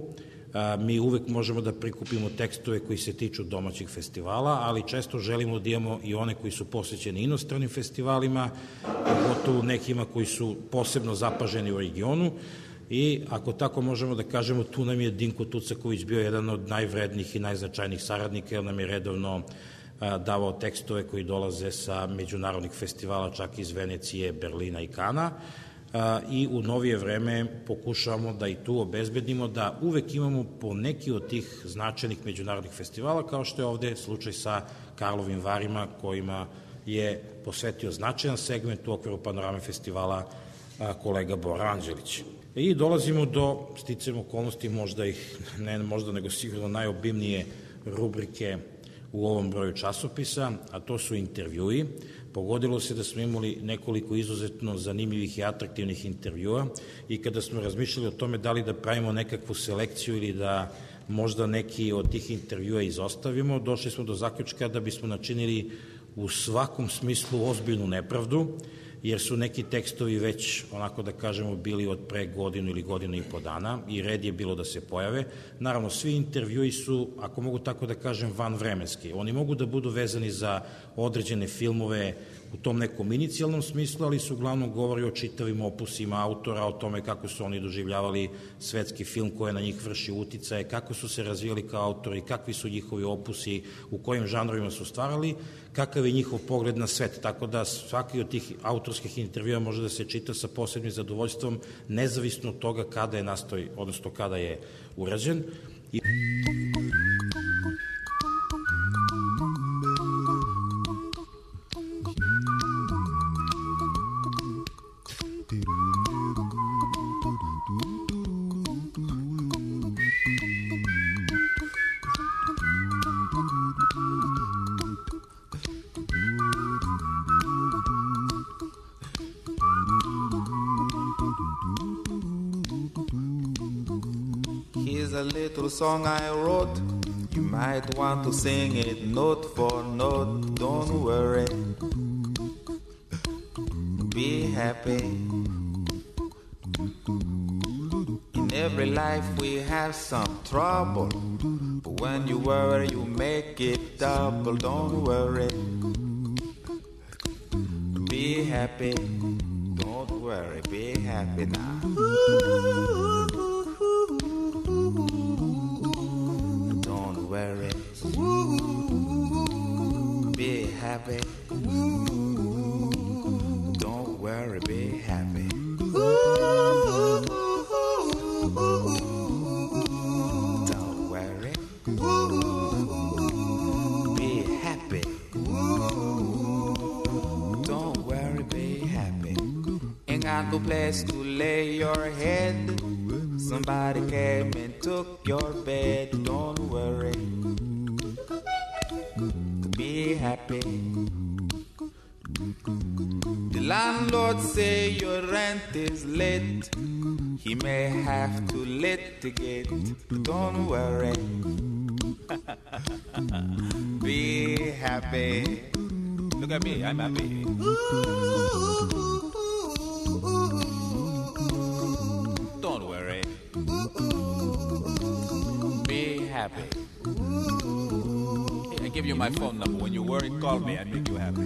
Mi uvek možemo da prikupimo tekstove koji se tiču domaćih festivala, ali često želimo da imamo i one koji su posvećeni inostranim festivalima, pogotovo nekima koji su posebno zapaženi u regionu. I ako tako možemo da kažemo, tu nam je Dinko Tucaković bio jedan od najvrednijih i najznačajnijih saradnika, jer nam je redovno davao tekstove koji dolaze sa međunarodnih festivala, čak iz Venecije, Berlina i Kana. I u novije vreme pokušavamo da i tu obezbedimo da uvek imamo po neki od tih značajnih međunarodnih festivala, kao što je ovde slučaj sa Karlovim Varima, kojima je posvetio značajan segment u okviru Panorame festivala kolega Bora Anđelić. I dolazimo do, sticajem okolnosti, možda ih, ne možda nego sigurno najobimnije rubrike u ovom broju časopisa, a to su intervjui. Pogodilo se da smo imali nekoliko izuzetno zanimljivih i atraktivnih intervjua i kada smo razmišljali o tome da li da pravimo nekakvu selekciju ili da možda neki od tih intervjua izostavimo, došli smo do zaključka da bismo načinili u svakom smislu ozbiljnu nepravdu, jer su neki tekstovi već, onako da kažemo, bili od pre godinu ili godinu i po dana i red je bilo da se pojave. Naravno, svi intervjui su, ako mogu tako da kažem, vanvremenski. Oni mogu da budu vezani za određene filmove u tom nekom inicijalnom smislu, ali su uglavnom govori o čitavim opusima autora, o tome kako su oni doživljavali svetski film koji na njih vrši uticaje, kako su se razvijali kao autori, kakvi su njihovi opusi, u kojim žanrovima su stvarali, kakav je njihov pogled na svet, tako da svaki od tih autorskih intervjua može da se čita sa posebnim zadovoljstvom, nezavisno od toga kada je nastoj, odnosno kada je urađen. I... A little song I wrote, you might want to sing it note for note. Don't worry, be happy. In every life we have some trouble, but when you worry you make it double. Don't worry, be happy. Don't worry, be happy now. Worry, be happy. Don't worry, be happy. Don't worry, be happy. Don't worry, be happy. Ain't got no place to lay your head. Somebody came and took your bed. Don't worry, be happy. The landlord say your rent is late. He may have to litigate. Don't worry, be happy. Look at me, I'm happy. Don't worry, be happy. Hey, I give you my phone number. When you worry, call me. I make you happy.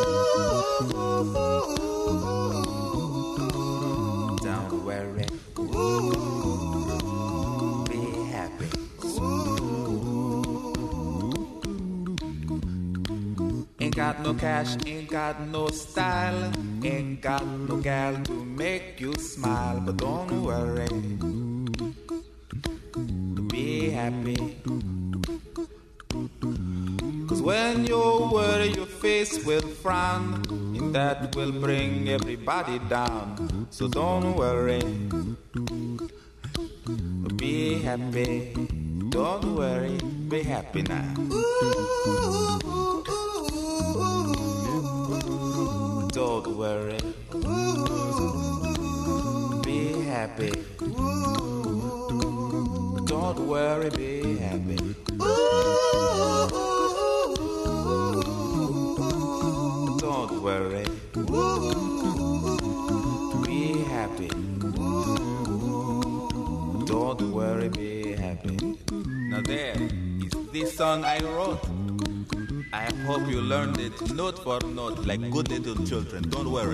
Don't worry, be happy. Ain't got no cash, ain't got no style, ain't got no gal to make you smile. But don't worry, be happy. Cause when you worry your face will frown, and that will bring everybody down. So don't worry, be happy. Don't worry, be happy now. Don't worry, be happy. Don't worry, be happy. Don't worry, be happy. Don't worry, be happy. Now there is this song I wrote. I hope you learned it note for note like good little children. Don't worry,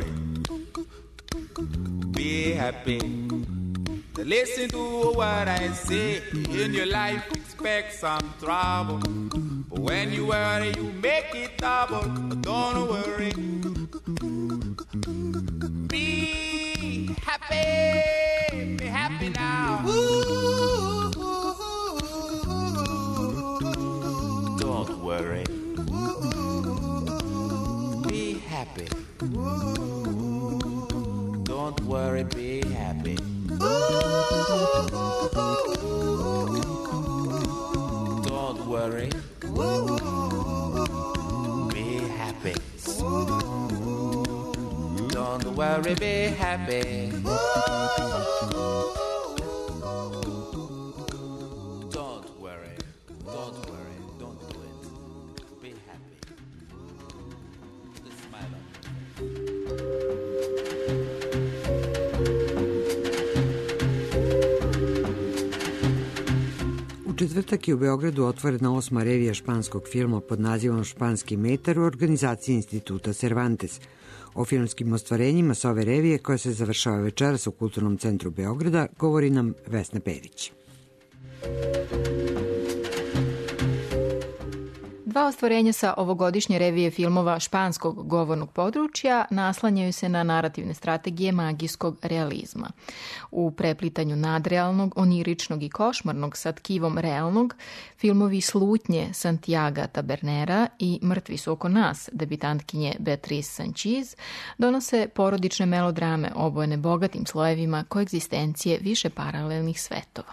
be happy. Listen to what I say. In your life expect some trouble, but when you worry you make it double. Don't worry, be happy. Be happy now. Don't worry, be happy. Don't worry, be happy. Don't worry, be happy. Don't worry, be happy. Don't worry, don't worry, don't do it. Be happy. Put a smile on. U četvrtak je u Beogradu otvorena osma revija španskog filma pod nazivom Španski metar u organizaciji Instituta Cervantes. O filmskim ostvarenjima sa ove revije, koja se završava večeras u Kulturnom centru Beograda, govori nam Vesna Perić. Dva ostvarenja sa ovogodišnje revije filmova španskog govornog područja naslanjaju se na narativne strategije magijskog realizma. U preplitanju nadrealnog, oniričnog i košmarnog sa tkivom realnog, filmovi Slutnje Santiaga Tabernera i Mrtvi su oko nas, debitantkinje Beatriz Sanchez, donose porodične melodrame obojene bogatim slojevima koegzistencije više paralelnih svetova.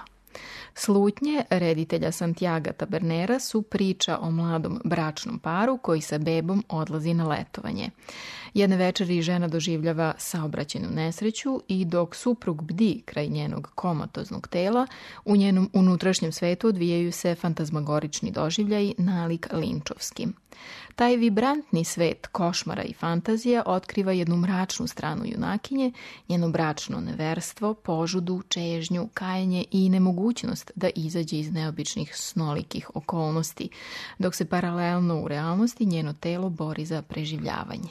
Slutnje reditelja Santiaga Tabernera su priča o mladom bračnom paru koji sa bebom odlazi na letovanje. Jedne večeri žena doživljava saobraćajnu nesreću i dok suprug bdi kraj njenog komatoznog tela, u njenom unutrašnjem svetu odvijaju se fantazmagorični doživljaji nalik linčovski. Taj vibrantni svet košmara i fantazija otkriva jednu mračnu stranu junakinje, njeno bračno neverstvo, požudu, čežnju, kajanje i nemogućnost da izađe iz neobičnih snolikih okolnosti, dok se paralelno u realnosti njeno telo bori za preživljavanje.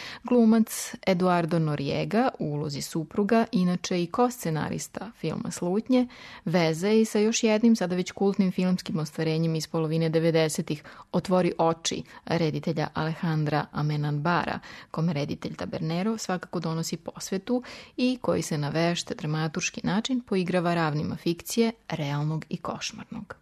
Glumac Eduardo Noriega u ulozi supruga, inače i ko-scenarista filma Slutnje, veze i sa još jednim sada već kultnim filmskim ostvarenjem iz polovine devedesetih Otvori oči reditelja Alejandra Amenanbara, kome reditelj Tabernero svakako donosi posvetu i koji se na vešt dramaturški način poigrava ravnima fikcije, realnog i košmarnog.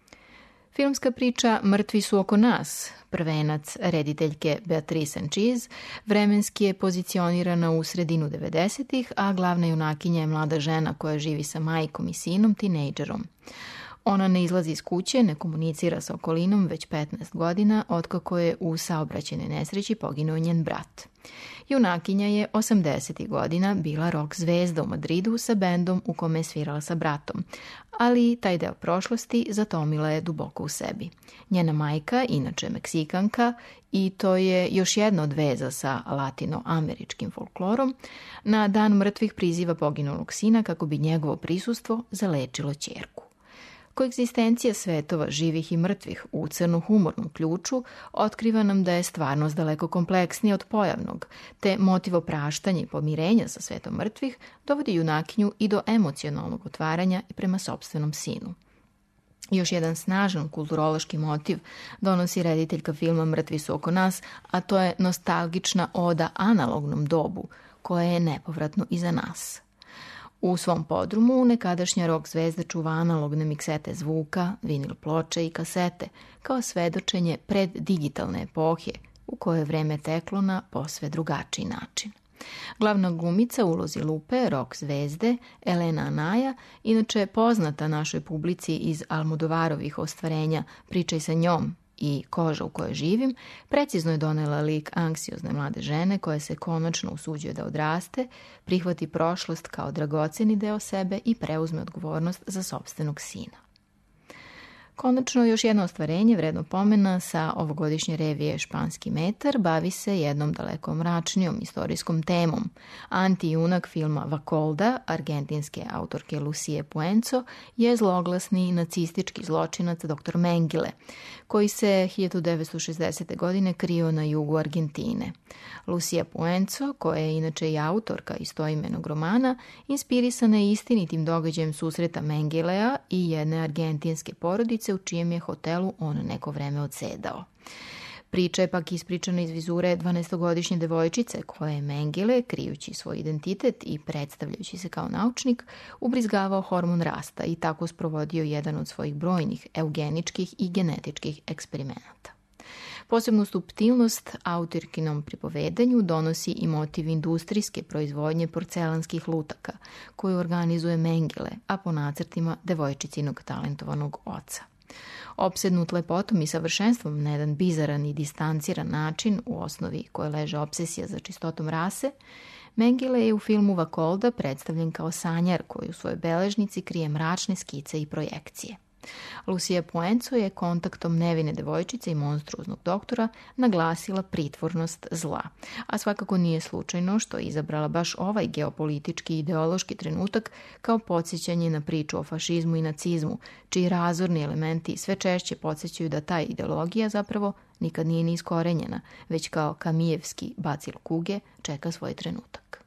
Filmska priča Mrtvi su oko nas, prvenac rediteljke Beatriz Sanchez, vremenski je pozicionirana u sredinu devedesetih, a glavna junakinja je mlada žena koja živi sa majkom i sinom, tinejdžerom. Ona ne izlazi iz kuće, ne komunicira sa okolinom već petnaest godina, otkako je u saobraćajnoj nesreći poginuo njen brat. Junakinja je osamdesetih godina bila rock zvezda u Madridu sa bendom u kome je svirala sa bratom, ali taj deo prošlosti zatomila je duboko u sebi. Njena majka, inače Meksikanka, i to je još jedna od veza sa latinoameričkim folklorom, na dan mrtvih priziva poginulog sina kako bi njegovo prisustvo zalečilo ćerku. Koegzistencija svetova živih i mrtvih u crno-humornom ključu otkriva nam da je stvarnost daleko kompleksnija od pojavnog, te motiv opraštanja i pomirenja sa svetom mrtvih dovodi junakinju i do emocionalnog otvaranja prema sopstvenom sinu. Još jedan snažan kulturološki motiv donosi rediteljka filma Mrtvi su oko nas, a to je nostalgična oda analognom dobu, koja je nepovratno iza nas. U svom podrumu nekadašnja rock zvezda čuva analogne miksete zvuka, vinil ploče i kasete, kao svedočenje pred digitalne epohe, u kojoj je vreme teklo na posve drugačiji način. Glavna glumica u ulozi Lupe, rock zvezde, Elena Anaya, inače poznata našoj publici iz Almodovarovih ostvarenja Pričaj sa njom i Koža u kojoj živim, precizno je donela lik anksiozne mlade žene koja se konačno usuđuje da odraste, prihvati prošlost kao dragoceni deo sebe i preuzme odgovornost za sopstvenog sina. Konačno, još jedno ostvarenje vredno pomena sa ovogodišnje revije Španski metar bavi se jednom daleko mračnijom istorijskom temom. Antijunak filma Vakolda, argentinske autorke Lucie Puenzo, je zloglasni nacistički zločinac doktor Mengele, koji se hiljadu devetsto šezdesete. godine krio na jugu Argentine. Lucia Puenzo, koja je inače i autorka istoimenog romana, inspirisana je istinitim događajem susreta Mengelea i jedne argentinske porodice u čijem je hotelu on neko vreme odsedao. Priča je pak ispričana iz vizure dvanaestogodišnje devojčice koja je Mengele, krijući svoj identitet i predstavljajući se kao naučnik, ubrizgavao hormon rasta i tako sprovodio jedan od svojih brojnih eugeničkih i genetičkih eksperimenata. Posebnu suptilnost autorkinom pripovedanju donosi i motiv industrijske proizvodnje porcelanskih lutaka, koju organizuje Mengele, a po nacrtima devojčicinog talentovanog oca. Opsednut lepotom i savršenstvom na jedan bizaran i distanciran način, u osnovi koje leže obsesija za čistotom rase, Mengele je u filmu Vakolda predstavljen kao sanjar koji u svojoj beležnici krije mračne skice i projekcije. Lucia Puenzo je kontaktom nevine devojčice i monstruoznog doktora naglasila pritvornost zla. A svakako nije slučajno što je izabrala baš ovaj geopolitički i ideološki trenutak kao podsjećanje na priču o fašizmu i nacizmu, čiji razorni elementi sve češće podsjećaju da ta ideologija zapravo nikad nije ni iskorenjena, već kao kamijevski bacil kuge čeka svoj trenutak.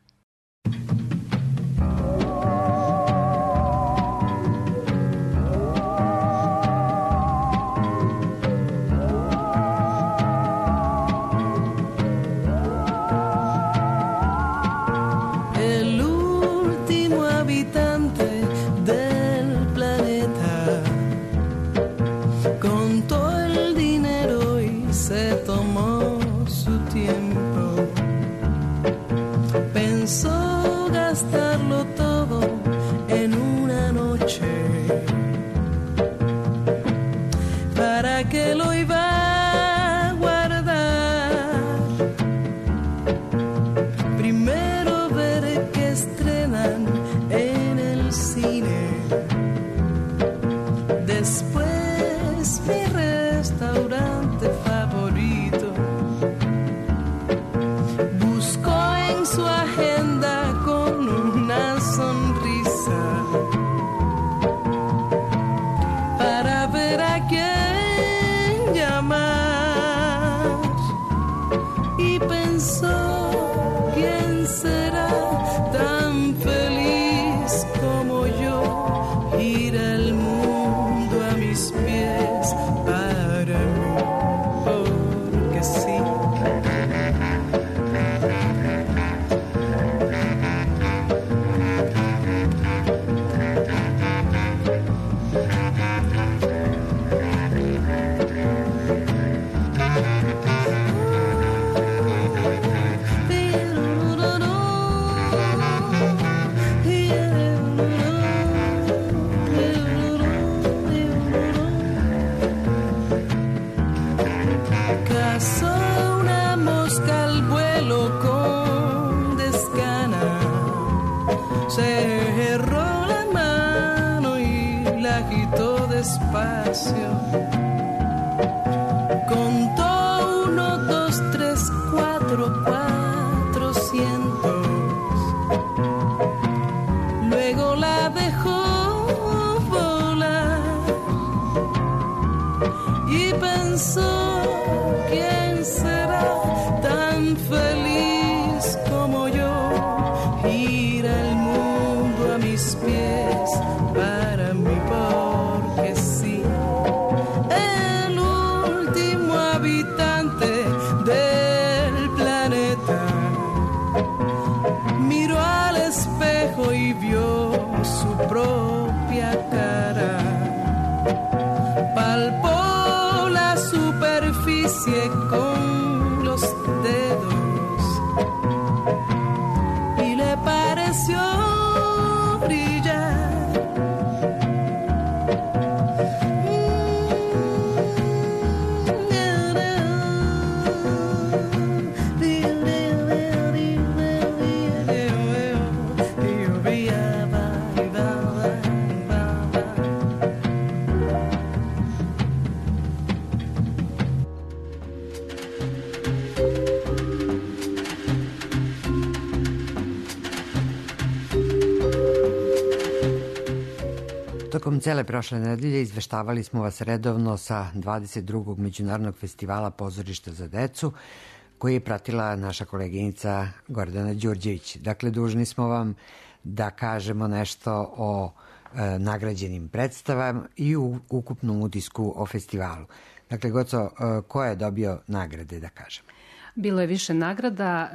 Tokom cele prošle nedelje izveštavali smo vas redovno sa dvadeset drugog Međunarodnog festivala Pozorišta za decu, koji je pratila naša koleginica Gordana Đurđević. Dakle, dužni smo vam da kažemo nešto o e, nagrađenim predstavama i u ukupnom utisku o festivalu. Dakle, Goco, e, ko je dobio nagrade, da kažem? Bilo je više nagrada,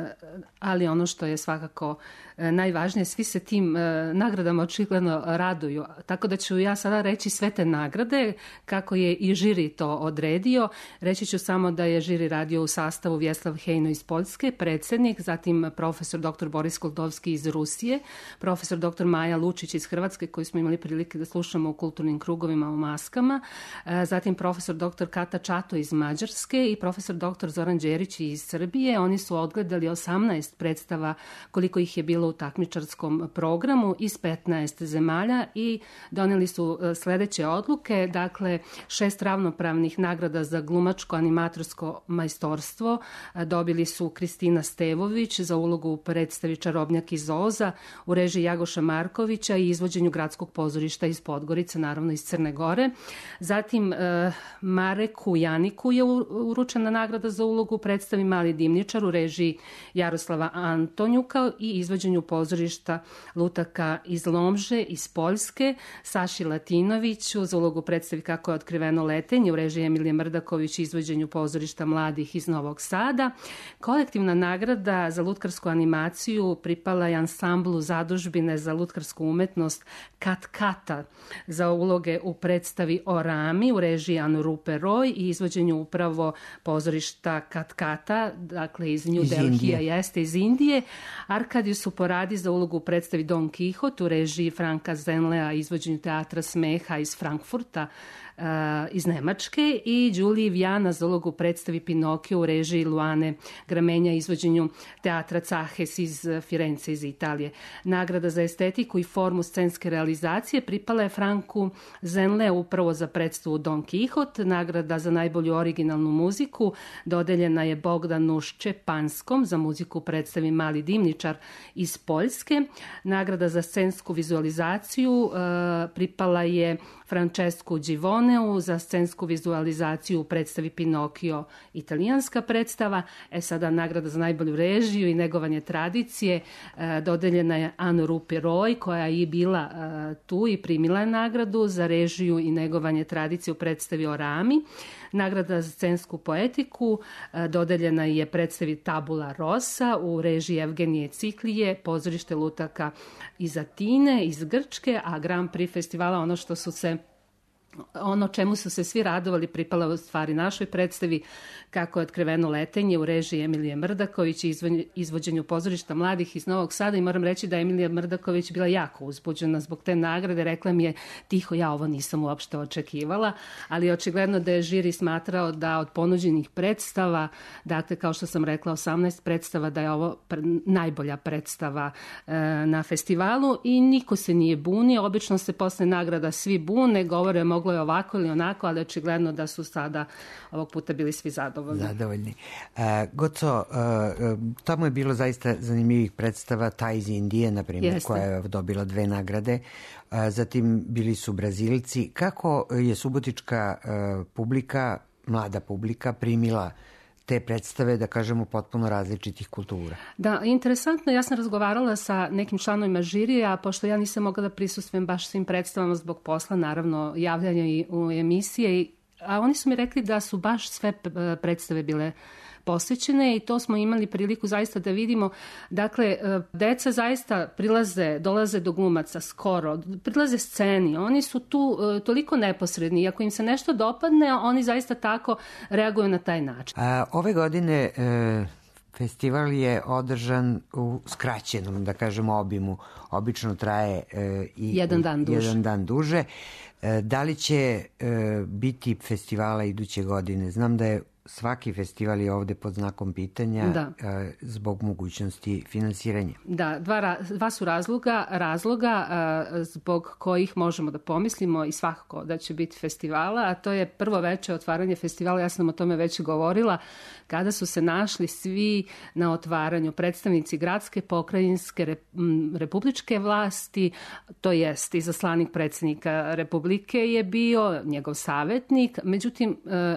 ali ono što je svakako najvažnije, svi se tim nagradama očigledno raduju. Tako da ću ja sada reći sve te nagrade, kako je i žiri to odredio. Reći ću samo da je žiri radio u sastavu Vjeslav Hejno iz Poljske, predsjednik, zatim profesor doktor Boris Koldovski iz Rusije, profesor doktor Maja Lučić iz Hrvatske, koju smo imali prilike da slušamo u kulturnim krugovima u maskama, zatim profesor doktor Kata Čato iz Mađarske i profesor doktor Zoran Đerić doći iz Srbije. Oni su odgledali osamnaest predstava koliko ih je bilo u takmičarskom programu iz petnaest zemalja i doneli su sledeće odluke. Dakle, šest ravnopravnih nagrada za glumačko animatorsko majstorstvo dobili su Kristina Stevović za ulogu u predstavi Čarobnjak iz Oza u režiji Jagoša Markovića i izvođenju Gradskog pozorišta iz Podgorice, naravno iz Crne Gore. Zatim Mareku Janiku je uručena nagrada za ulogu u predstavi Mali dimničar u režiji Jaroslava Antonjuka i izvođenju pozorišta Lutaka iz Lomže iz Poljske, Saši Latinoviću za ulogu u predstavi Kako je otkriveno letenje u režiji Emilije Mrdaković i izvođenju pozorišta mladih iz Novog Sada. Kolektivna nagrada za lutkarsku animaciju pripala je ansamblu Zadužbine za lutkarsku umetnost Kat Kata za uloge u predstavi Orami u režiji Anurupe Roy i izvođenju upravo pozorišta Kat Kata, dakle iz New Delhija, jeste iz Indije. Arkadiju Suporadi za ulogu u predstavi Don Quixote u režiji Franka Zenlea i izvođenju teatra smeha iz Frankfurta Uh, iz Nemačke i Đuliji Vijana za ulogu u predstavi Pinokio u režiji Luane Gramenja izvođenju teatra Cahes iz Firence iz Italije. Nagrada za estetiku i formu scenske realizacije pripala je Franku Zenle upravo za predstavu Don Quixote. Nagrada za najbolju originalnu muziku dodeljena je Bogdanu Ščepanskom za muziku u predstavi Mali dimničar iz Poljske. Nagrada za scensku vizualizaciju uh, pripala je Francesku Givoneu za scensku vizualizaciju u predstavi Pinokio, italijanska predstava. E sada nagrada za najbolju režiju i negovanje tradicije e, dodeljena je Anurupi Roy, koja je bila e, tu i primila je nagradu za režiju i negovanje tradicije u predstavi Orami. Nagrada za scensku poetiku e, dodeljena je predstavi Tabula Rosa u režiji Evgenije Ciklije, pozorište lutaka iz Atine, iz Grčke, a Grand Prix festivala, ono što su se ono čemu su se svi radovali, pripala u stvari našoj predstavi Kako je otkriveno letenje u režiji Emilije Mrdaković i izvođenju pozorišta mladih iz Novog Sada i moram reći da je Emilija Mrdaković bila jako uzbuđena zbog te nagrade. Rekla mi je tiho, ja ovo nisam uopšte očekivala, ali očigledno da je žiri smatrao da od ponuđenih predstava, dakle kao što sam rekla osamnaest predstava, da je ovo najbolja predstava e, na festivalu i niko se nije bunio. Obično se posle nagrada svi bune, govore moglo je ovako ili onako, ali očigledno da su sada ovog puta bili svi zadovoljni. Zadovoljni. Uh, Goco, uh, tamo je bilo zaista zanimljivih predstava, ta iz Indije, na primjer, Jeste. koja je dobila dve nagrade. Uh, zatim bili su Brazilci. Kako je subotička uh, publika, mlada publika, primila te predstave, da kažemo, potpuno različitih kultura? Da, interesantno, ja sam razgovarala sa nekim članovima žirija, pošto ja nisam mogla da prisustvujem baš svim predstavama zbog posla, naravno, javljanja i u emisije, a oni su mi rekli da su baš sve predstave bile posvećene i to smo imali priliku zaista da vidimo. Dakle, deca zaista prilaze, dolaze do glumaca skoro, prilaze sceni, oni su tu toliko neposredni i ako im se nešto dopadne, oni zaista tako reaguju na taj način. A, ove godine e, festival je održan u skraćenom, da kažemo, obimu. Obično traje e, i jedan dan duže. Jedan dan duže. E, da li će e, biti festivala iduće godine? Znam da je svaki festival je ovde pod znakom pitanja da. zbog mogućnosti finansiranja. Da, dva, dva su razloga, razloga zbog kojih možemo da pomislimo i svakako da će biti festivala, a to je prvo veče otvaranje festivala, ja sam o tome već govorila, kada su se našli svi na otvaranju predstavnici gradske, pokrajinske, republičke vlasti, to jest izaslanik predsjednika Republike je bio, njegov savjetnik, međutim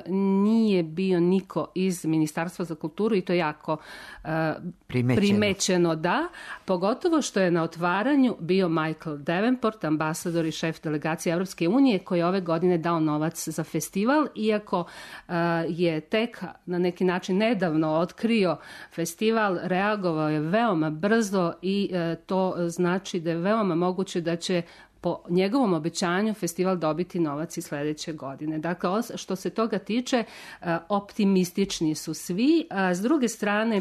nije bio niko iz Ministarstva za kulturu i to je jako uh, primećeno. primećeno, da. Pogotovo što je na otvaranju bio Michael Davenport, ambasador i šef delegacije Evropske unije, koji je ove godine dao novac za festival, iako uh, je tek na neki način nedavno otkrio festival, reagovao je veoma brzo i uh, to znači da je veoma moguće da će po njegovom obećanju festival dobiti novac i sledeće godine. Dakle, što se toga tiče, optimistični su svi. A s druge strane,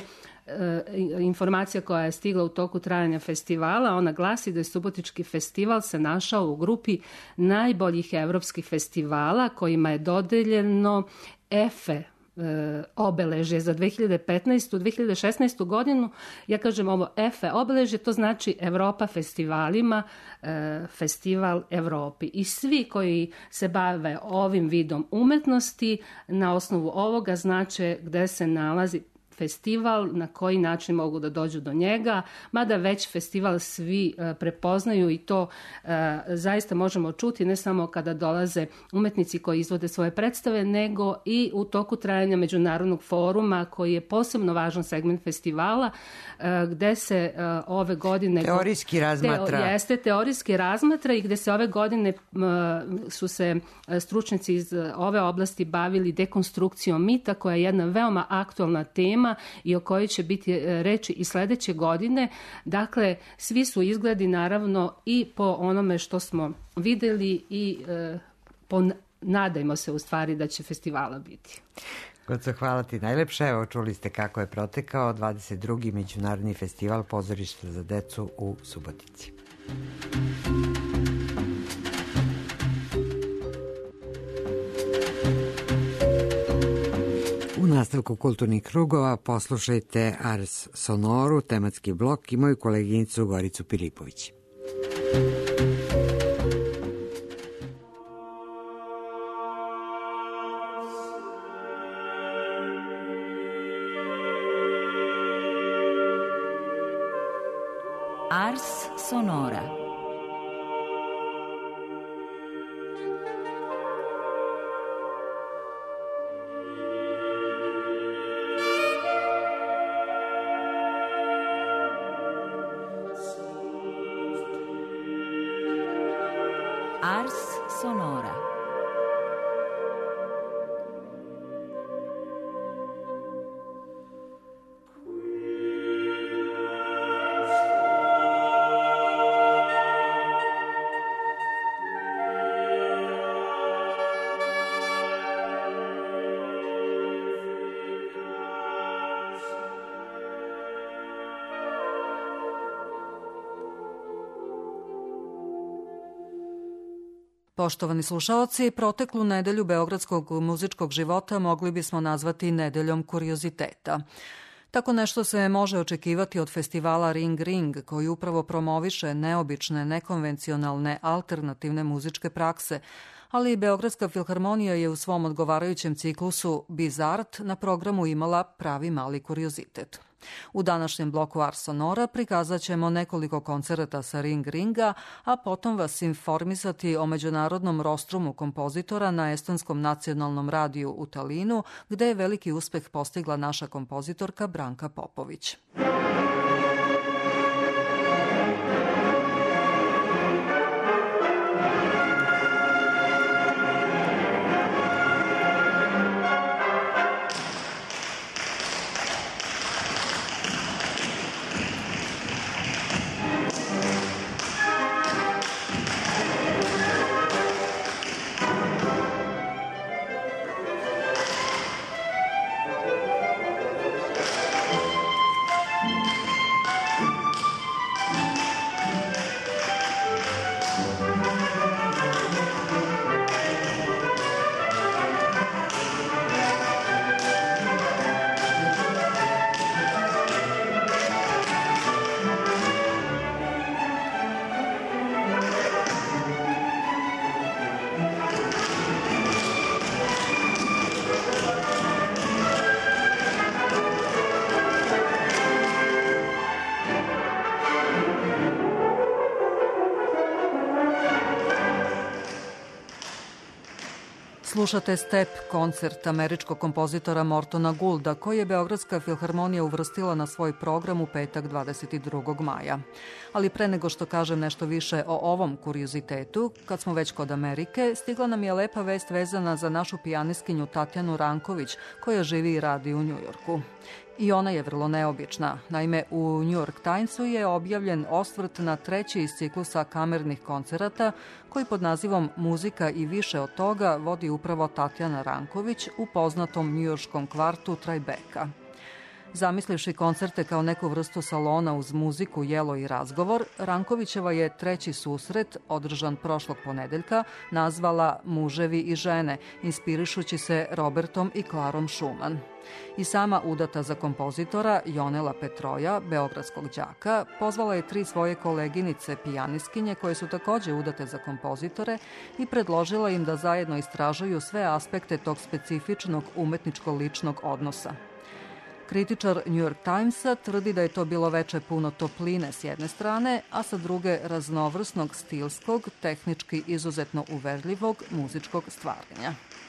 informacija koja je stigla u toku trajanja festivala, ona glasi da je Subotički festival se našao u grupi najboljih evropskih festivala kojima je dodeljeno EFE obeležje za dve hiljade petnaestu. dve hiljade šesnaestu. godinu. Ja kažem ovo F E obeležje, to znači Evropa festivalima, festival Evropi. I svi koji se bave ovim vidom umetnosti na osnovu ovoga znače gde se nalazi festival, na koji način mogu da dođu do njega, mada već festival svi e, prepoznaju i to e, zaista možemo čuti ne samo kada dolaze umetnici koji izvode svoje predstave, nego i u toku trajanja međunarodnog foruma koji je posebno važan segment festivala, e, gde se e, ove godine... Teorijski razmatra. Te, jeste, teorijski razmatra i gde se ove godine e, su se stručnjaci iz ove oblasti bavili dekonstrukcijom mita, koja je jedna veoma aktualna tema i o kojoj će biti reči i sledeće godine. Dakle, svi su izgledi naravno i po onome što smo videli i e, po, nadajmo se u stvari da će festivala biti. Goco, hvala ti najlepše. Evo, čuli ste kako je protekao dvadeset drugi Međunarodni festival pozorišta za decu u Subotici. U nastavku kulturnih krugova poslušajte Ars Sonoru, tematski blok i moju koleginicu Goricu Pilipović. Ars Sonora. Ars Sonora. Poštovani slušaoci, proteklu nedelju beogradskog muzičkog života mogli bismo nazvati nedeljom kurioziteta. Tako nešto se može očekivati od festivala Ring Ring, koji upravo promoviše neobične, nekonvencionalne, alternativne muzičke prakse, ali i Beogradska filharmonija je u svom odgovarajućem ciklusu Bizart na programu imala pravi mali kuriozitet. U današnjem bloku Ars Sonora prikazat ćemo nekoliko koncerata sa Ring Ringa, a potom vas informisati o međunarodnom rostrumu kompozitora na Estonskom nacionalnom radiju u Talinu, gde je veliki uspeh postigla naša kompozitorka Branka Popović. Slušate Step, koncert američkog kompozitora Mortona Goulda, koji je Beogradska filharmonija uvrstila na svoj program u petak dvadeset drugog maja. Ali pre nego što kažem nešto više o ovom kuriozitetu, kad smo već kod Amerike, stigla nam je lepa vest vezana za našu pijaniskinju Tatjanu Ranković, koja živi i radi u Njujorku. I ona je vrlo neobična. Naime, u New York Timesu je objavljen osvrt na treći iz ciklusa kamernih koncerata, koji pod nazivom Muzika i više od toga vodi upravo Tatjana Ranković u poznatom njujorškom kvartu Tribeca. Zamislivši koncerte kao neku vrstu salona uz muziku, jelo i razgovor, Rankovićeva je treći susret, održan prošlog ponedeljka, nazvala Muževi i žene, inspirišući se Robertom i Klarom Schumann. I sama udata za kompozitora, Jonela Petroja, beogradskog đaka, pozvala je tri svoje koleginice pijaniskinje koje su takođe udate za kompozitore i predložila im da zajedno istražuju sve aspekte tog specifičnog umetničko-ličnog odnosa. Kritičar New York Timesa tvrdi da je to bilo veče puno topline s jedne strane, a sa druge raznovrsnog, stilskog, tehnički izuzetno uverljivog muzičkog stvaranja.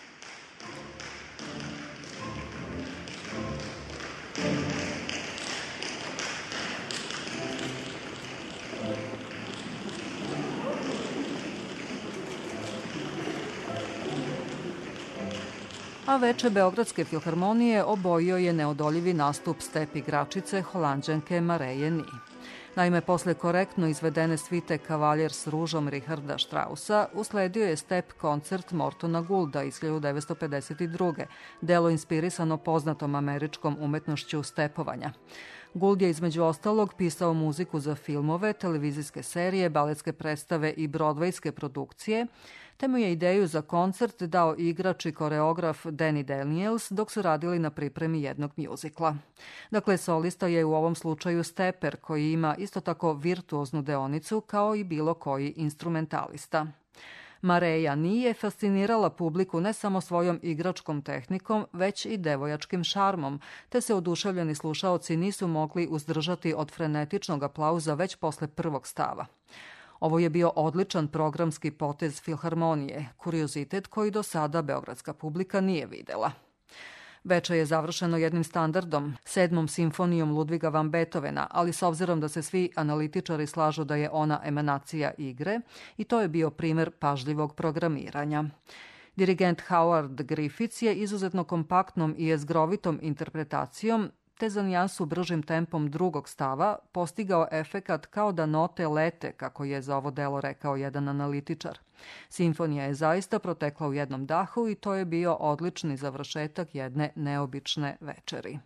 A veče Beogradske filharmonije obojio je neodoljivi nastup step igračice Holanđanke Mareje Ni. Naime, posle korektno izvedene svite Kavaljer s ružom Richarda Straussa, usledio je step koncert Mortona Goulda iz hiljadu devetsto pedeset druge. delo inspirisano poznatom američkom umetnošću stepovanja. Gould je između ostalog pisao muziku za filmove, televizijske serije, baletske predstave i brodvejske produkcije, te mu je ideju za koncert dao igrač i koreograf Danny Daniels dok su radili na pripremi jednog mjuzikla. Dakle, solista je u ovom slučaju steper koji ima isto tako virtuoznu deonicu kao i bilo koji instrumentalista. Mareja Ni je fascinirala publiku ne samo svojom igračkom tehnikom, već i devojačkim šarmom, te se oduševljeni slušaoci nisu mogli uzdržati od frenetičnog aplauza već posle prvog stava. Ovo je bio odličan programski potez filharmonije, kuriozitet koji do sada beogradska publika nije videla. Veče je završeno jednim standardom, sedmom simfonijom Ludviga van Beethovena, ali s obzirom da se svi analitičari slažu da je ona emanacija igre, i to je bio primer pažljivog programiranja. Dirigent Howard Griffiths je izuzetno kompaktnom i jezgrovitom interpretacijom te za nijansu bržim tempom drugog stava postigao efekat kao da note lete, kako je za ovo delo rekao jedan analitičar. Simfonija je zaista protekla u jednom dahu i to je bio odlični završetak jedne neobične večeri.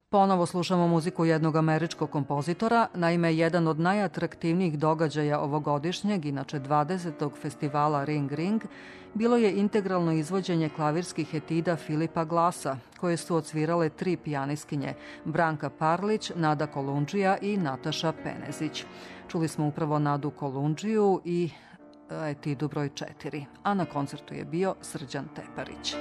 Ponovo slušamo muziku jednog američkog kompozitora, naime jedan od najatraktivnijih događaja ovogodišnjeg, inače dvadesetog festivala Ring Ring, bilo je integralno izvođenje klavirskih etida Filipa Glassa, koje su odsvirale tri pijaniskinje, Branka Parlić, Nada Kolundžija i Nataša Penezić. Čuli smo upravo Nadu Kolundžiju i etidu broj četiri, a na koncertu je bio Srđan Teparić.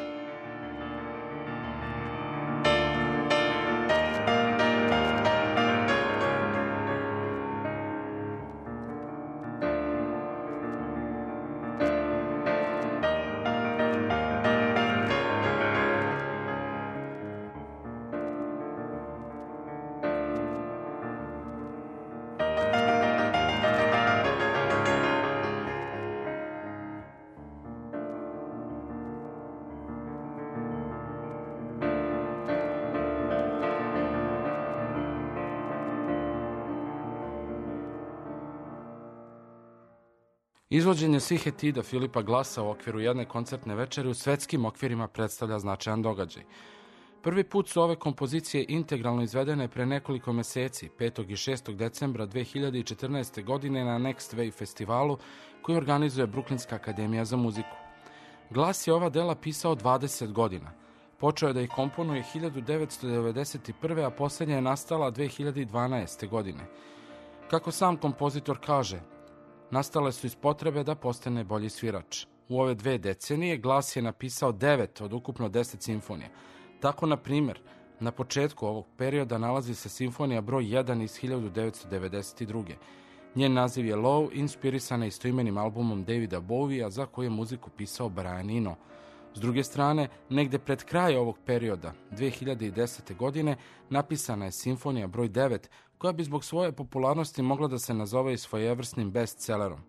Izvođenje svih etida Filipa Glassa u okviru jedne koncertne večeri u svetskim okvirima predstavlja značajan događaj. Prvi put su ove kompozicije integralno izvedene pre nekoliko meseci, petog i šestog decembra dve hiljade četrnaeste. godine na Next Wave festivalu koji organizuje Bruklinska akademija za muziku. Glass je ova dela pisao dvadeset godina. Počeo je da ih komponuje hiljadu devetsto devedeset prve. a poslednja je nastala dve hiljade dvanaeste. godine. Kako sam kompozitor kaže, nastale su iz potrebe da postane bolji svirač. U ove dve decenije Glass je napisao devet od ukupno deset simfonija. Tako, na primjer, na početku ovog perioda nalazi se simfonija broj jedan iz hiljadu devetsto devedeset druge. Njen naziv je Low, inspirisana istoimenim albumom Davida Bowie-a za koju je muziku pisao Brian Eno. S druge strane, negde pred kraj ovog perioda, dve hiljade desete. godine, napisana je simfonija broj devet, koja bi zbog svoje popularnosti mogla da se nazove i svojevrsnim bestsellerom.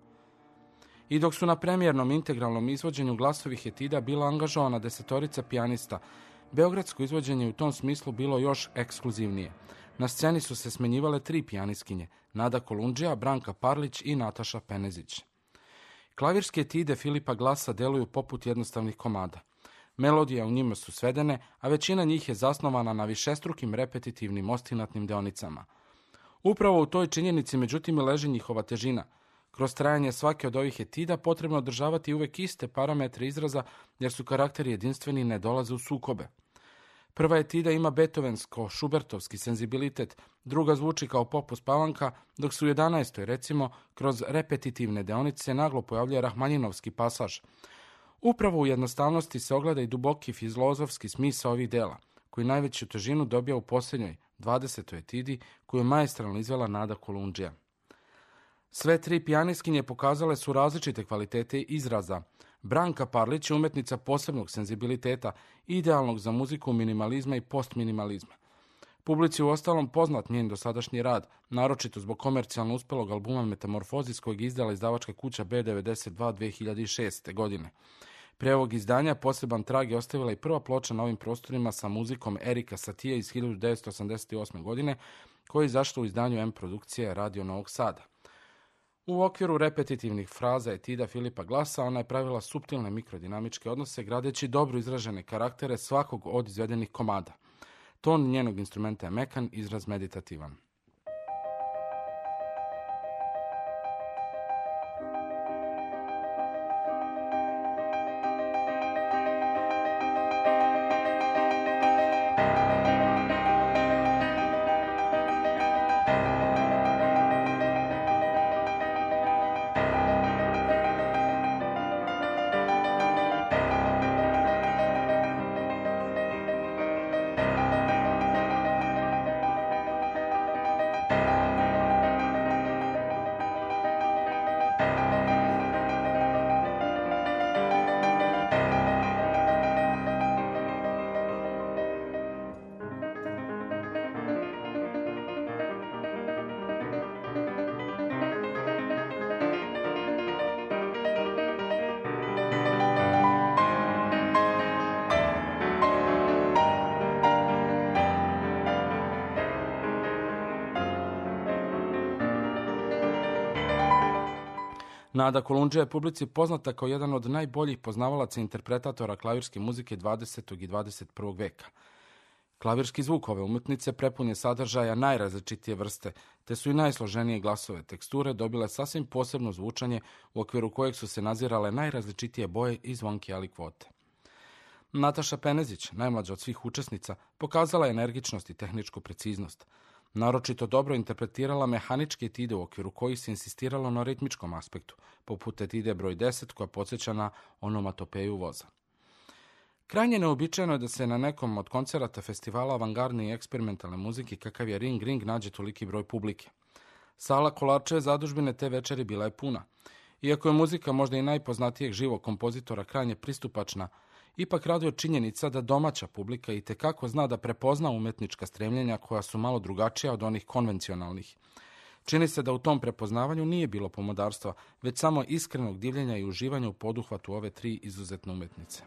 I dok su na premijernom integralnom izvođenju Glassovih etida bila angažovana desetorica pijanista, beogradsko izvođenje u tom smislu bilo još ekskluzivnije. Na sceni su se smenjivale tri pijaniskinje, Nada Kolundžija, Branka Parlić i Nataša Penezić. Klavirske etide Filipa Glassa deluju poput jednostavnih komada. Melodije u njima su svedene, a većina njih je zasnovana na višestrukim repetitivnim ostinatnim deonicama. Upravo u toj činjenici, međutim, i leži njihova težina. Kroz trajanje svake od ovih etida potrebno održavati uvek iste parametre izraza, jer su karakteri jedinstveni i ne dolaze u sukobe. Prva etida ima beethovensko-šubertovski senzibilitet, druga zvuči kao pop uspavanka, dok se u jedanaestoj, recimo, kroz repetitivne deonice naglo pojavljuje rahmanjinovski pasaž. Upravo u jednostavnosti se ogleda i duboki filozofski smisao ovih dela, koji najveću težinu dobija u posljednjoj, dvadesetoj etidi, koju je maestralno izvela Nada Kolundžija. Sve tri pijaniskinje pokazale su različite kvalitete izraza. Branka Parlić je umetnica posebnog senzibiliteta, idealnog za muziku minimalizma i postminimalizma. Publici u ostalom poznat njen dosadašnji rad, naročito zbog komercijalno uspelog albuma Metamorfozis kojeg je izdala izdavačka kuća B devedeset dva dve hiljade šeste. godine. Pre ovog izdanja poseban trag je ostavila i prva ploča na ovim prostorima sa muzikom Erika Satija iz hiljadu devetsto osamdeset osme. godine, koja je izašla u izdanju M produkcije Radio Novog Sada. U okviru repetitivnih fraza etida Filipa Glassa ona je pravila suptilne mikrodinamičke odnose gradeći dobro izražene karaktere svakog od izvedenih komada. Ton njenog instrumenta je mekan, izraz meditativan. Nada Kolundžija je publici poznata kao jedan od najboljih poznavalaca i interpretatora klavirske muzike dvadesetog i dvadeset prvog. veka. Klavirski zvuk ove umetnice prepun je sadržaja najrazličitije vrste, te su i najsloženije glasove teksture dobile sasvim posebno zvučanje u okviru kojeg su se nazirale najrazličitije boje i zvonke alikvote. Nataša Penezić, najmlađa od svih učesnica, pokazala je energičnost i tehničku preciznost. Naročito dobro interpretirala mehaničke etide u okviru kojih se insistiralo na ritmičkom aspektu, poput etide broj deset koja podsjeća na onomatopeju voza. Krajnje neobičajeno je da se na nekom od koncerata festivala avangardne i eksperimentalne muzike kakav je Ring Ring nađe toliki broj publike. Sala Kolarčeve zadužbine te večeri bila je puna. Iako je muzika možda i najpoznatijeg živog kompozitora krajnje pristupačna, ipak raduje činjenica da domaća publika i tekako zna da prepozna umetnička stremljenja koja su malo drugačija od onih konvencionalnih. Čini se da u tom prepoznavanju nije bilo pomodarstva, već samo iskrenog divljenja i uživanja u poduhvatu ove tri izuzetne umetnice.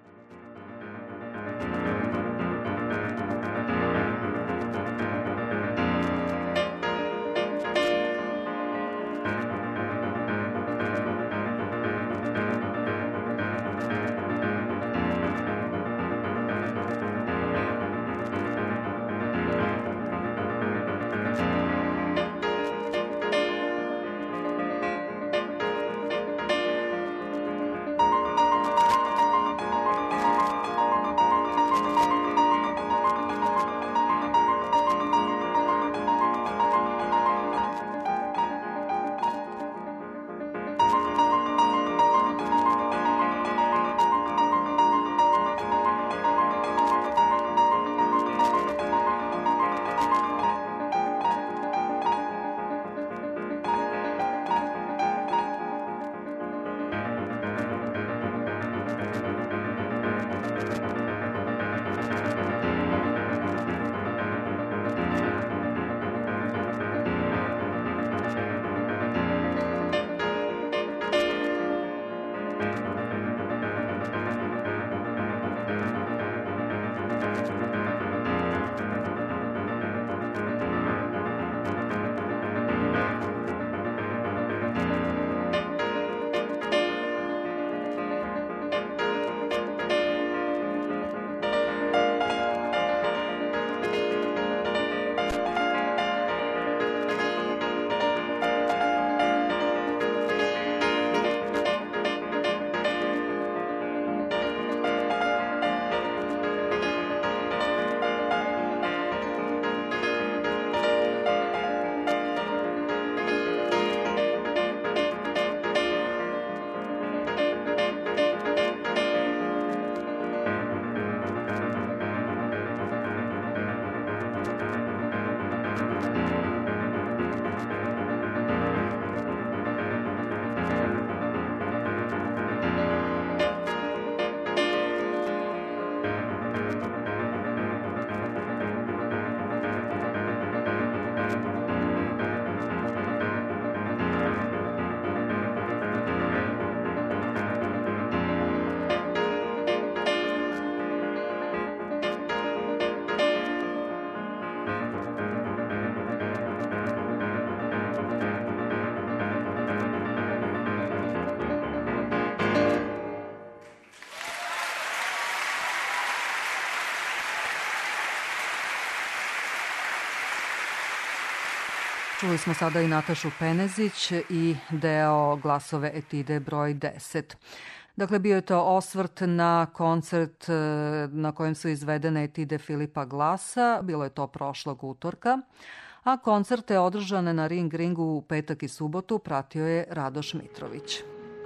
Čuli smo sada i Natašu Penezić i deo glasove etide broj deset. Dakle, bio je to osvrt na koncert na kojem su izvedene etide Filipa Glasa. Bilo je to prošlog utorka. A koncerte održane na Ring Ringu u petak i subotu pratio je Radoš Mitrović.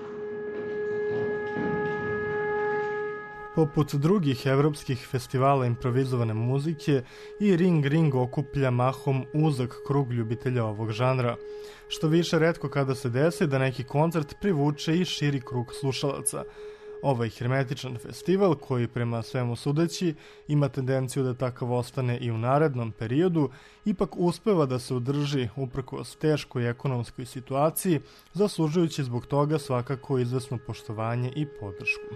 Poput drugih evropskih festivala improvizovane muzike, i Ring Ring okuplja mahom uzak krug ljubitelja ovog žanra, što više retko kada se desi da neki koncert privuče i širi krug slušalaca. Ovaj hermetičan festival, koji prema svemu sudeći ima tendenciju da takav ostane i u narednom periodu, ipak uspeva da se održi uprkos teškoj ekonomskoj situaciji, zaslužujući zbog toga svakako izvesno poštovanje i podršku.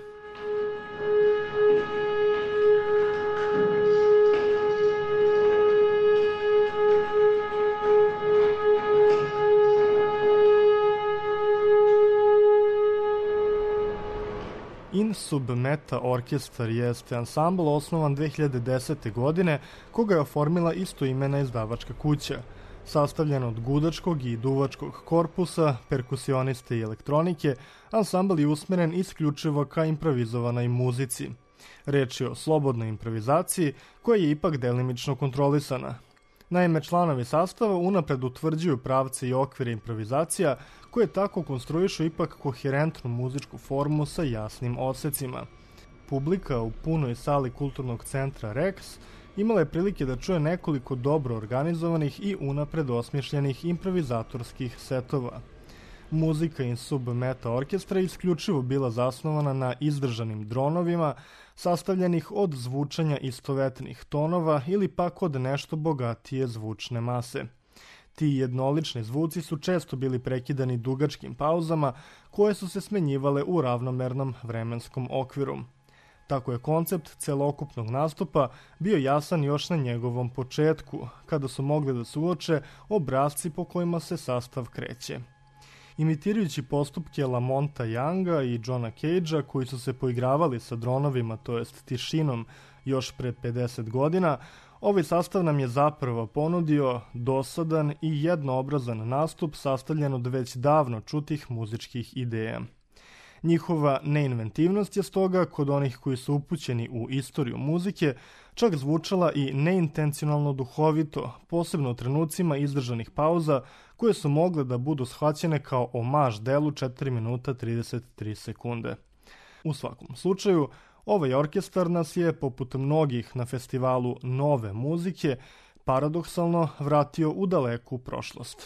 In Insub Meta Orkestar jeste ansambl osnovan dve hiljade desete. godine, koga je oformila istoimena izdavačka kuća. Sastavljen od gudačkog i duvačkog korpusa, perkusioniste i elektronike, ansambl je usmeren isključivo ka improvizovanoj muzici. Reč je o slobodnoj improvizaciji koja je ipak delimično kontrolisana. Naime, članovi sastava unapred utvrđuju pravce i okvire improvizacija koje tako konstruišu ipak koherentnu muzičku formu sa jasnim odsecima. Publika u punoj sali kulturnog centra Rex imala je prilike da čuje nekoliko dobro organizovanih i unapred osmišljenih improvizatorskih setova. Muzika Insub Meta Orkestra isključivo bila zasnovana na izdržanim dronovima, sastavljenih od zvučanja istovetnih tonova ili pak od nešto bogatije zvučne mase. Ti jednolični zvuci su često bili prekidani dugačkim pauzama koje su se smenjivale u ravnomernom vremenskom okviru. Tako je koncept celokupnog nastupa bio jasan još na njegovom početku, kada su mogli da se uoče obrasci po kojima se sastav kreće. Imitirajući postupke Lamonta Younga i Johna Cagea koji su se poigravali sa dronovima, to jest tišinom, još pre pedeset godina, ovaj sastav nam je zapravo ponudio dosadan i jednoobrazan nastup sastavljen od već davno čutih muzičkih ideja. Njihova neinventivnost je stoga, kod onih koji su upućeni u istoriju muzike, čak zvučala i neintencionalno duhovito, posebno u trenucima izdržanih pauza, koje su mogle da budu shvaćene kao omaž delu četiri minuta trideset tri sekunde. U svakom slučaju, ovaj orkestar nas je, poput mnogih na festivalu nove muzike, paradoksalno vratio u daleku prošlost.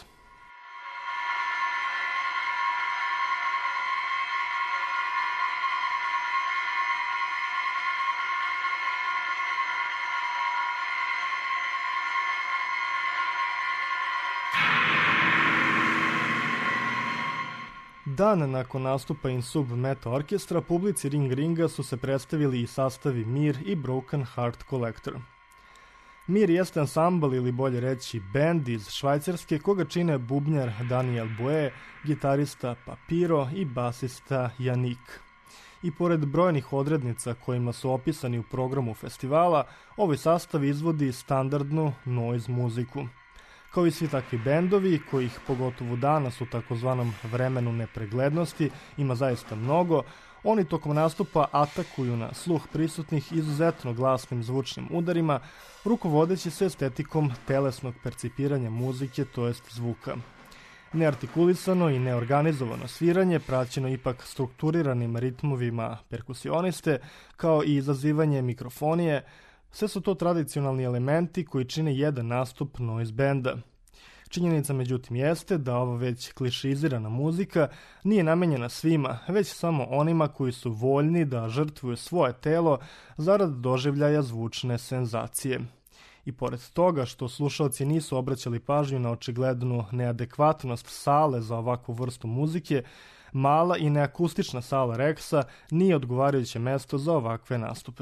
Dan nakon nastupa Insub Meta Orkestra, publici Ring Ringa su se predstavili i sastavi Mir i Broken Heart Collector. Mir jeste ansambl ili bolje reći band iz Švajcarske koga čine bubnjar Daniel Boe, gitarista Papiro i basista Janik. I pored brojnih odrednica kojima su opisani u programu festivala, ovaj sastav izvodi standardnu noise muziku. Kao i svi takvi bendovi, kojih pogotovo danas u takozvanom vremenu nepreglednosti ima zaista mnogo, oni tokom nastupa atakuju na sluh prisutnih izuzetno glasnim zvučnim udarima, rukovodeći se estetikom telesnog percipiranja muzike, to jest zvuka. Neartikulisano i neorganizovano sviranje, praćeno ipak strukturiranim ritmovima perkusioniste, kao i izazivanje mikrofonije, sve su to tradicionalni elementi koji čine jedan nastup noise benda. Činjenica međutim jeste da ova već klišizirana muzika nije namenjena svima, već samo onima koji su voljni da žrtvuju svoje telo zarad doživljaja zvučne senzacije. I pored toga što slušalci nisu obraćali pažnju na očiglednu neadekvatnost sale za ovakvu vrstu muzike, mala i neakustična sala Rexa nije odgovarajuće mesto za ovakve nastupe.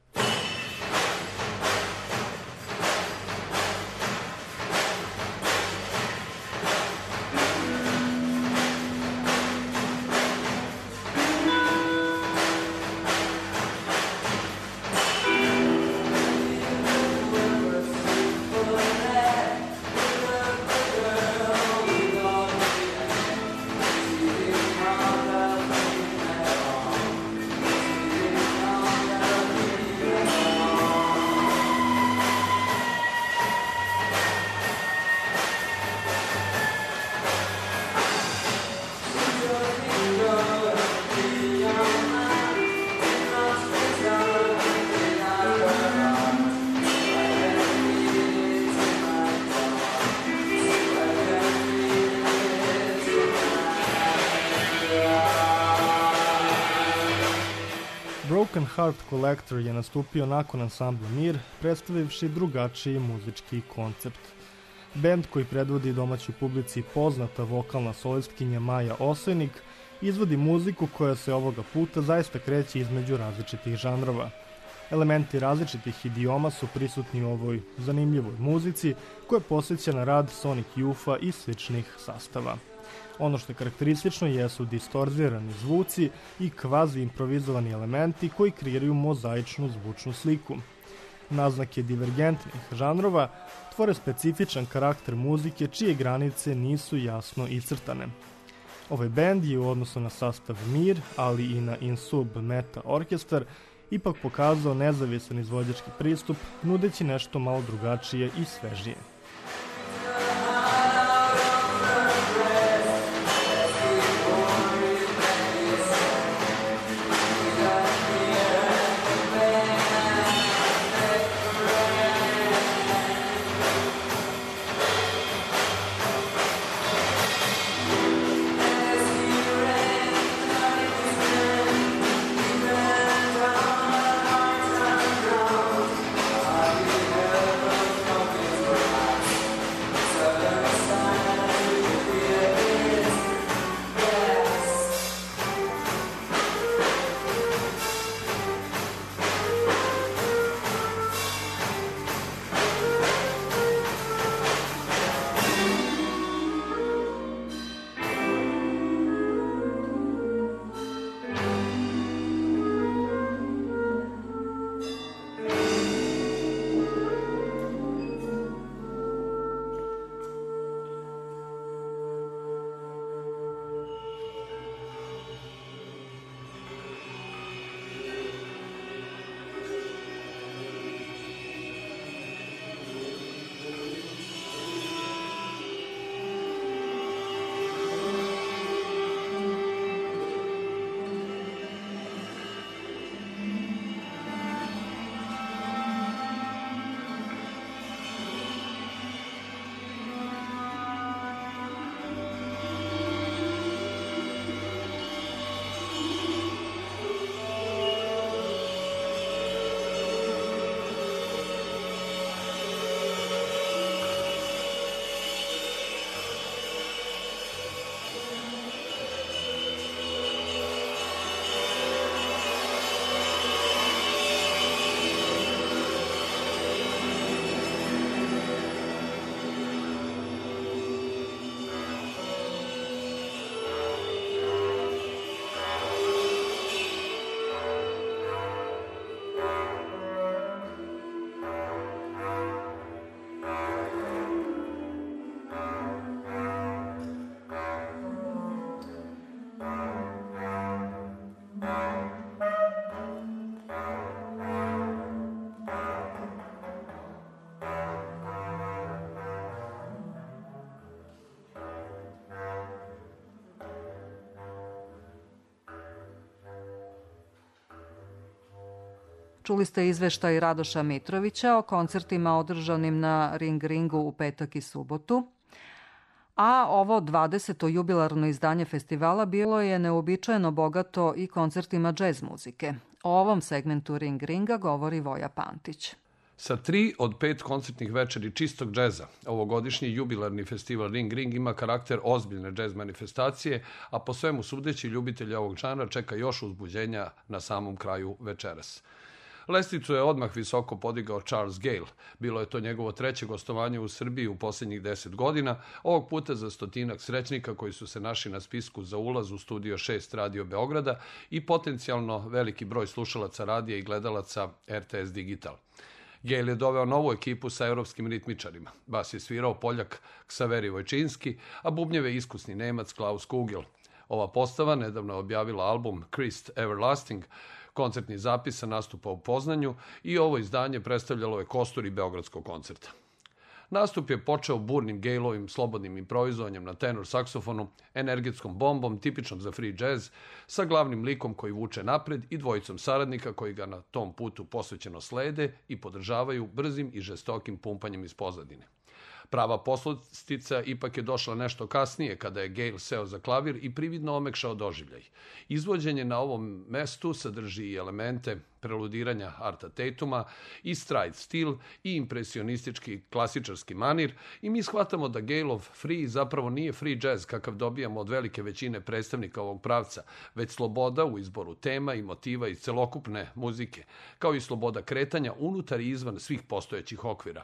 Broken Heart Collector je nastupio nakon ansambla Mir, predstavivši drugačiji muzički koncept. Bend koji predvodi domaćoj publici poznata vokalna solistkinja Maja Osojnik izvodi muziku koja se ovoga puta zaista kreće između različitih žanrova. Elementi različitih idioma su prisutni u ovoj zanimljivoj muzici koja posjeća na rad Sonic Youth-a i sličnih sastava. Ono što je karakteristično jesu distorzirani zvuci i kvazi improvizovani elementi koji kreiraju mozaičnu zvučnu sliku. Naznake divergentnih žanrova tvore specifičan karakter muzike čije granice nisu jasno iscrtane. Ovaj bend je u odnosu na sastav Mir, ali i na Insub Meta orkestar, ipak pokazao nezavisan izvođački pristup, nudeći nešto malo drugačije i svežije. Čuli ste izveštaj Radoša Mitrovića o koncertima održanim na Ring Ringu u petak i subotu. A ovo dvadeseto jubilarno izdanje festivala bilo je neobičajeno bogato i koncertima džez muzike. O ovom segmentu Ring Ringa govori Voja Pantić. Sa tri od pet koncertnih večeri čistog džeza, ovogodišnji jubilarni festival Ring Ring ima karakter ozbiljne džez manifestacije, a po svemu sudeći ljubitelja ovog žanra čeka još uzbuđenja na samom kraju večeras. Lestvicu je odmah visoko podigao Charles Gale. Bilo je to njegovo treće gostovanje u Srbiji u posljednjih deset godina, ovog puta za stotinak srećnika koji su se našli na spisku za ulaz u Studio šest Radio Beograda i potencijalno veliki broj slušalaca radija i gledalaca R T S Digital. Gale je doveo novu ekipu sa europskim ritmičarima. Bas je svirao Poljak Ksaveri Vojčinski, a bubnjeve iskusni Nemac Klaus Kugel. Ova postava nedavno je objavila album Christ Everlasting, koncertni zapis sa nastupa u Poznanju i ovo izdanje predstavljalo je kostur i beogradskog koncerta. Nastup je počeo burnim Galeovim slobodnim improvizovanjem na tenor saksofonu, energetskom bombom tipičnom za free jazz, sa glavnim likom koji vuče napred i dvojicom saradnika koji ga na tom putu posvećeno slede i podržavaju brzim i žestokim pumpanjem iz pozadine. Prava poslastica ipak je došla nešto kasnije kada je Gale seo za klavir i prividno omekšao doživljaj. Izvođenje na ovom mestu sadrži i elemente preludiranja Arta Tatuma i stride stil i impresionistički klasičarski manir i mi shvatamo da Galeov free zapravo nije free jazz kakav dobijamo od velike većine predstavnika ovog pravca, već sloboda u izboru tema i motiva iz celokupne muzike, kao i sloboda kretanja unutar i izvan svih postojećih okvira.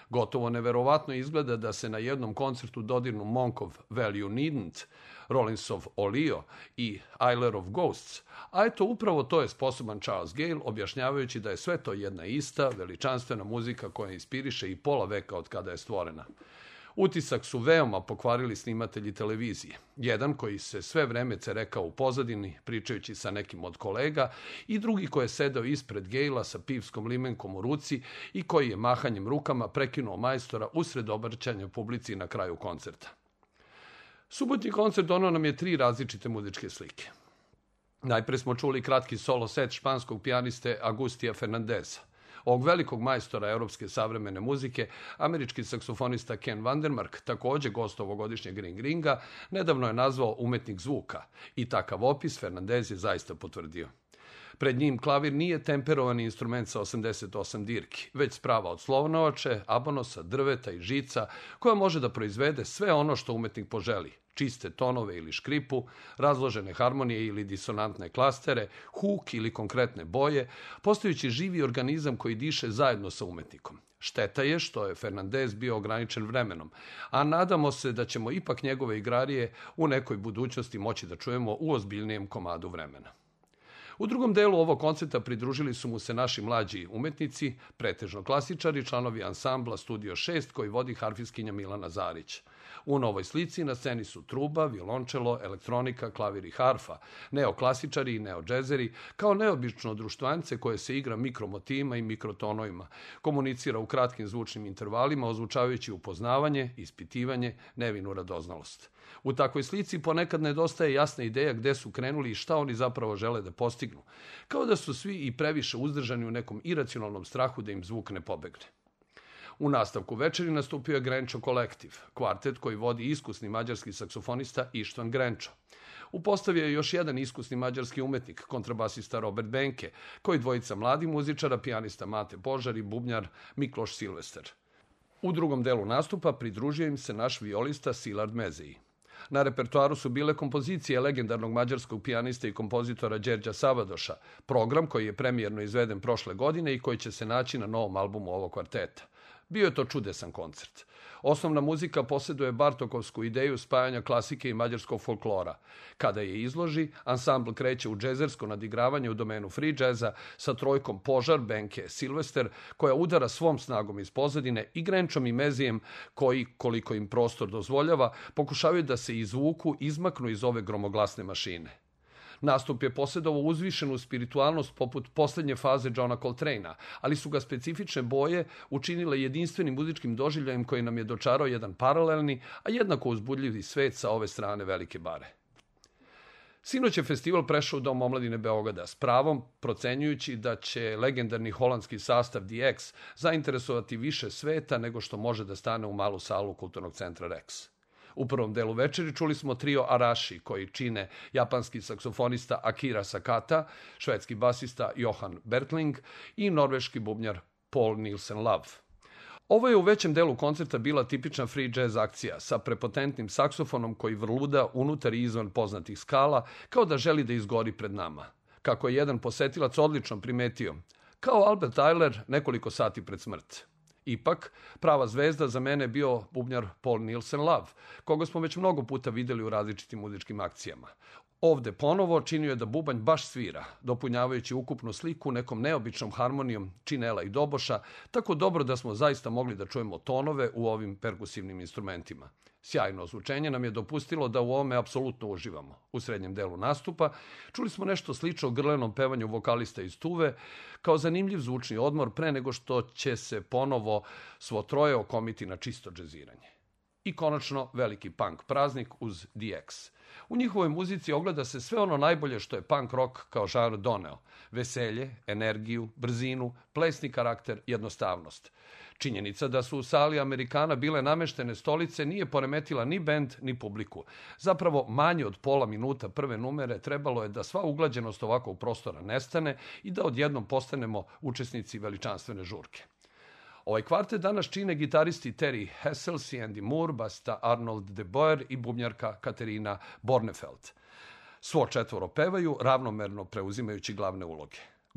Gotovo neverovatno izgleda da se na jednom koncertu dodirnu Monkov Well You Needn't, Rollinsov Olio i Islerov Ghosts, a eto upravo to je sposoban Charles Gale, objašnjavajući da je sve to jedna ista, veličanstvena muzika koja inspiriše i pola veka od kada je stvorena. Utisak su veoma pokvarili snimatelji televizije. Jedan koji se sve vreme cerekao u pozadini, pričajući sa nekim od kolega, i drugi koji je sedao ispred Gejla sa pivskom limenkom u ruci i koji je mahanjem rukama prekinuo majstora usred obraćanja publici na kraju koncerta. Subotnji koncert donao nam je tri različite muzičke slike. Najpre smo čuli kratki solo set španskog pijaniste Agustija Fernandeza. Ovog velikog majstora europske savremene muzike, američki saksofonista Ken Vandermark, takođe gost ovogodišnjeg Ring Ringa, nedavno je nazvao umetnik zvuka i takav opis Fernandez je zaista potvrdio. Pred njim klavir nije temperovani instrument sa osamdeset osam dirki, već sprava od slovnovače, abonosa, drveta i žica, koja može da proizvede sve ono što umetnik poželi, čiste tonove ili škripu, razložene harmonije ili disonantne klastere, huk ili konkretne boje, postajući živi organizam koji diše zajedno sa umetnikom. Šteta je što je Fernandez bio ograničen vremenom, a nadamo se da ćemo ipak njegove igrarije u nekoj budućnosti moći da čujemo u ozbiljnijem komadu vremena. U drugom delu ovog koncerta pridružili su mu se naši mlađi umetnici, pretežno klasičari, članovi ansambla Studio šest koji vodi harfiskinja Milana Zarić. U novoj slici na sceni su truba, violončelo, elektronika, klavir i harfa, neoklasičari i neodžezeri, kao neobično društvance koje se igra mikromotivima i mikrotonovima, komunicira u kratkim zvučnim intervalima, ozvučavajući upoznavanje, ispitivanje, nevinu radoznalost. U takvoj slici ponekad nedostaje jasna ideja gde su krenuli i šta oni zapravo žele da postignu, kao da su svi i previše uzdržani u nekom iracionalnom strahu da im zvuk ne pobegne. U nastavku večeri nastupio je Grenčo kolektiv, kvartet koji vodi iskusni mađarski saksofonista Ištvan Grenčo. U postavi je još jedan iskusni mađarski umetnik, kontrabasista Robert Benke, koji dvojica mladih muzičara, pijanista Mate Požar i bubnjar Mikloš Silvester. U drugom delu nastupa pridružio im se naš violista Silard Mezeji. Na repertoaru su bile kompozicije legendarnog mađarskog pijanista i kompozitora Đerđa Savadoša, program koji je premijerno izveden prošle godine i koji će se naći na novom albumu ovog kvarteta. Bio je to čudesan koncert. Osnovna muzika posjeduje Bartokovsku ideju spajanja klasike i mađarskog folklora. Kada je izloži, ansambl kreće u džezersko nadigravanje u domenu free jazza sa trojkom Požar, Benke, Silvester, koja udara svom snagom iz pozadine i Grenčom i Mezijem, koji, koliko im prostor dozvoljava, pokušavaju da se izvuku, izmaknu iz ove gromoglasne mašine. Nastup je posjedovao uzvišenu spiritualnost poput poslednje faze Johna Coltrane'a, ali su ga specifične boje učinile jedinstvenim muzičkim doživljajem koji nam je dočarao jedan paralelni, a jednako uzbudljivi svet sa ove strane velike bare. Sinoć je festival prešao u Dom omladine Beograda, s pravom procenjujući da će legendarni holandski sastav The X zainteresovati više sveta nego što može da stane u malu salu Kulturnog centra Rex. U prvom delu večeri čuli smo trio Arashi, koji čine japanski saksofonista Akira Sakata, švedski basista Johan Bertling i norveški bubnjar Paul Nielsen Love. Ovo je u većem delu koncerta bila tipična free jazz akcija sa prepotentnim saksofonom koji vrluda unutar i izvan poznatih skala, kao da želi da izgori pred nama. Kako je jedan posetilac odlično primetio, kao Albert Ayler nekoliko sati pred smrt. Ipak, prava zvezda za mene je bio bubnjar Paul Nielsen Love, koga smo već mnogo puta videli u različitim muzičkim akcijama. Ovde ponovo činio je da bubanj baš svira, dopunjavajući ukupnu sliku nekom neobičnom harmonijom činela i doboša, tako dobro da smo zaista mogli da čujemo tonove u ovim perkusivnim instrumentima. Sjajno ozvučenje nam je dopustilo da u ovome apsolutno uživamo. U srednjem delu nastupa čuli smo nešto slično grlenom pevanju vokalista iz Tuve, kao zanimljiv zvučni odmor pre nego što će se ponovo svo troje okomiti na čisto džeziranje. I konačno veliki punk praznik uz The X. U njihovoj muzici ogleda se sve ono najbolje što je punk rock kao žanr doneo. Veselje, energiju, brzinu, plesni karakter, jednostavnost. Činjenica da su u sali Amerikana bile nameštene stolice nije poremetila ni bend ni publiku. Zapravo manje od pola minuta prve numere trebalo je da sva uglađenost ovakvog prostora nestane i da odjednom postanemo učesnici veličanstvene žurke. Ovaj kvartet danas čine gitaristi Terry Hessels i Andy Moore, basista Arnold de Boer i bubnjarka Katerina Bornefeld. Svo četvoro pevaju, ravnomerno preuzimajući glavne uloge.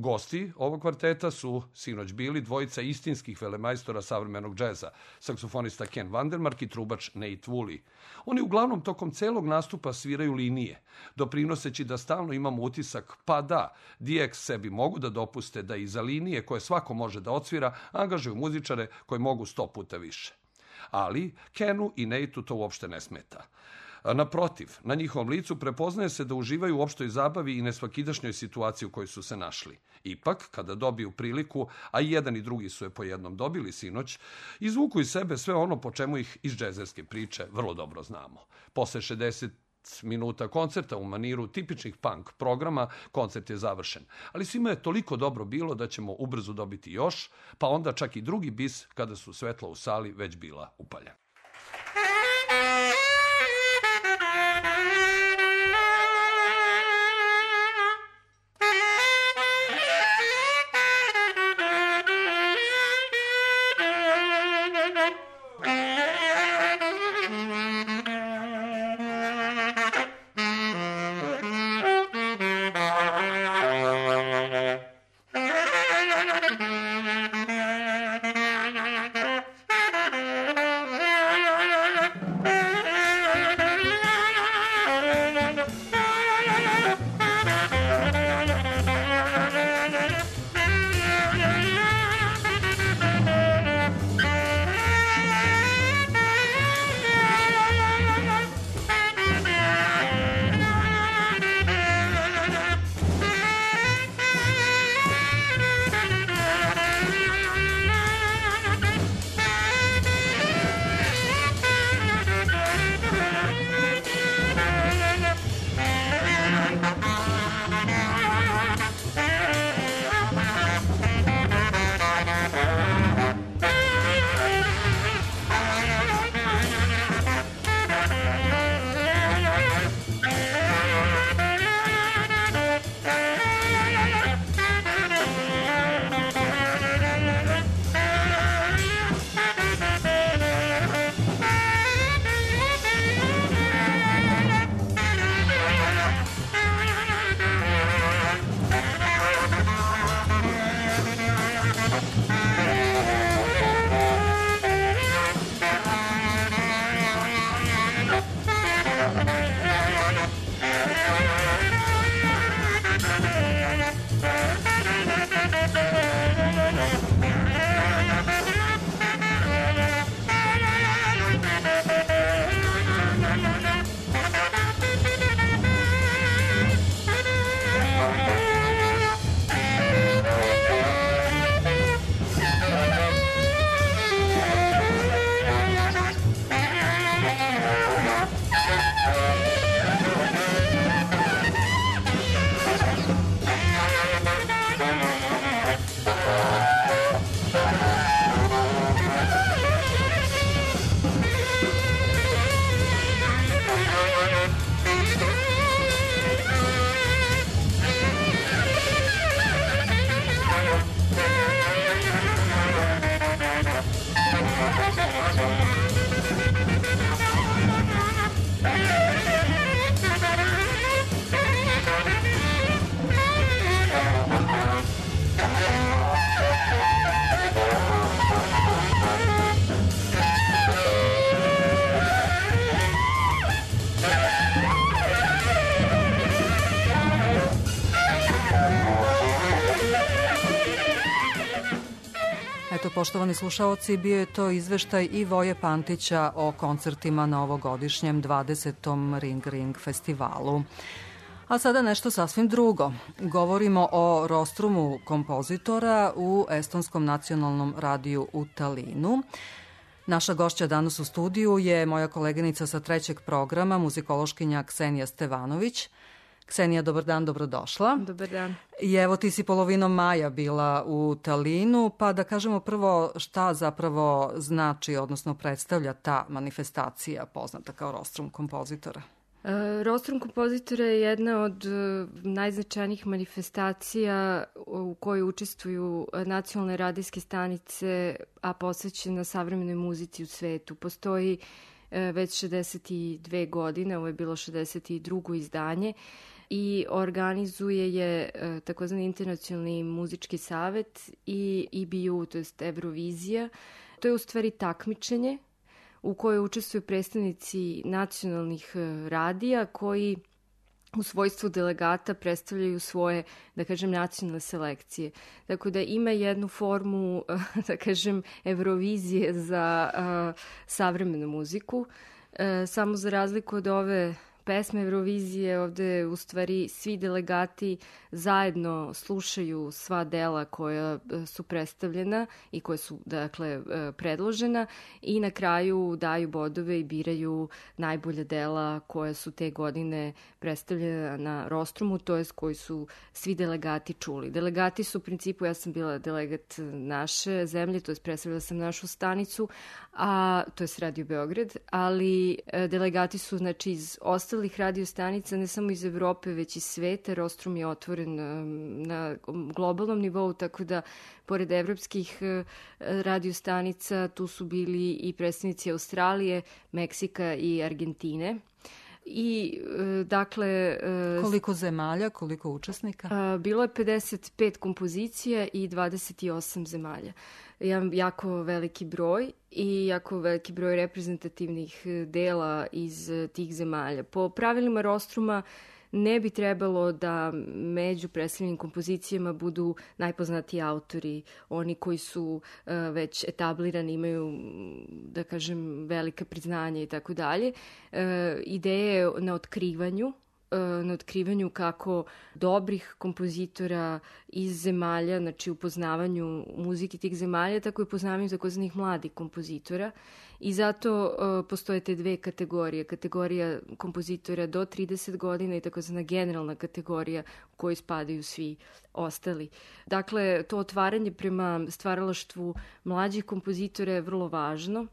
Gosti ovog kvarteta su sinoć bili dvojica istinskih velemajstora savremenog džeza, saksofonista Ken Vandermark i trubač Nate Woolley. Oni uglavnom tokom celog nastupa sviraju linije, doprinoseći da stalno imamo utisak, pa da, D X sebi mogu da dopuste da iza linije koje svako može da odsvira, angažuju muzičare koji mogu sto puta više. Ali Kenu i Nateu to uopšte ne smeta. Naprotiv, na njihovom licu prepoznaje se da uživaju u opštoj zabavi i nesvakidašnjoj situaciji u kojoj su se našli. Ipak, kada dobiju priliku, a i jedan i drugi su je po jednom dobili sinoć, izvuku iz sebe sve ono po čemu ih iz džezerske priče vrlo dobro znamo. Posle šezdeset minuta koncerta u maniru tipičnih punk programa, koncert je završen. Ali svima je toliko dobro bilo da ćemo ubrzo dobiti još, pa onda čak i drugi bis kada su svetla u sali već bila upaljena. Eto, poštovani slušaoci, bio je to izveštaj i Voje Pantića o koncertima na ovogodišnjem dvadesetom Ring Ring festivalu. A sada nešto sasvim drugo. Govorimo o rostrumu kompozitora u Estonskom nacionalnom radiju u Talinu. Naša gošća danas u studiju je moja koleginica sa trećeg programa, muzikološkinja Ksenija Stevanović. Ksenija, dobar dan, dobrodošla. Dobar dan. I evo, ti si polovinom maja bila u Talinu, pa da kažemo prvo šta zapravo znači, odnosno predstavlja ta manifestacija poznata kao Rostrum kompozitora. E, Rostrum kompozitora je jedna od e, najznačajnijih manifestacija u kojoj učestvuju nacionalne radijske stanice, a posvećena savremenoj muzici u svetu. Postoji e, već šezdeset dve godine, ovo je bilo šezdeset drugo izdanje. i organizuje je e, takozvani Internacionalni muzički savet i E B U, to jest Eurovizija. To je u stvari takmičenje u kojoj učestvuju predstavnici nacionalnih radija koji u svojstvu delegata predstavljaju svoje, da kažem, nacionalne selekcije. Tako da ima jednu formu, da kažem, Eurovizije za uh, savremenu muziku. Uh, samo za razliku od ove pesme Eurovizije, ovde u stvari svi delegati zajedno slušaju sva dela koja su predstavljena i koja su, dakle, predložena i na kraju daju bodove i biraju najbolja dela koja su te godine predstavljena na rostrumu, to jest koji su svi delegati čuli. Delegati su u principu, ja sam bila delegat naše zemlje, to jest predstavljala sam našu stanicu, a to jest Radio Beograd, ali delegati su, znači, iz ostalih radio stanica, ne samo iz Evrope, već iz sveta. Rostrum je otvoren na globalnom nivou, tako da pored evropskih radio stanica tu su bili i predstavnici Australije, Meksika i Argentine. I, dakle... Koliko zemalja, koliko učesnika? Bilo je pedeset pet kompozicija i dvadeset osam zemalja. Jedan jako veliki broj i jako veliki broj reprezentativnih dela iz tih zemalja. Po pravilima Rostruma ne bi trebalo da među predstavljenim kompozicijama budu najpoznatiji autori, oni koji su uh, već etablirani, imaju, da kažem, velike priznanje i tako dalje. Ideja je na otkrivanju, na otkrivanju kako dobrih kompozitora iz zemalja, znači upoznavanju muzike tih zemalja, tako i upoznavanju takozvanih mladih kompozitora. I zato uh, postoje te dve kategorije. Kategorija kompozitora do trideset godina i takozvana generalna kategorija u kojoj spadaju svi ostali. Dakle, to otvaranje prema stvaralaštvu mlađih kompozitora je vrlo važno.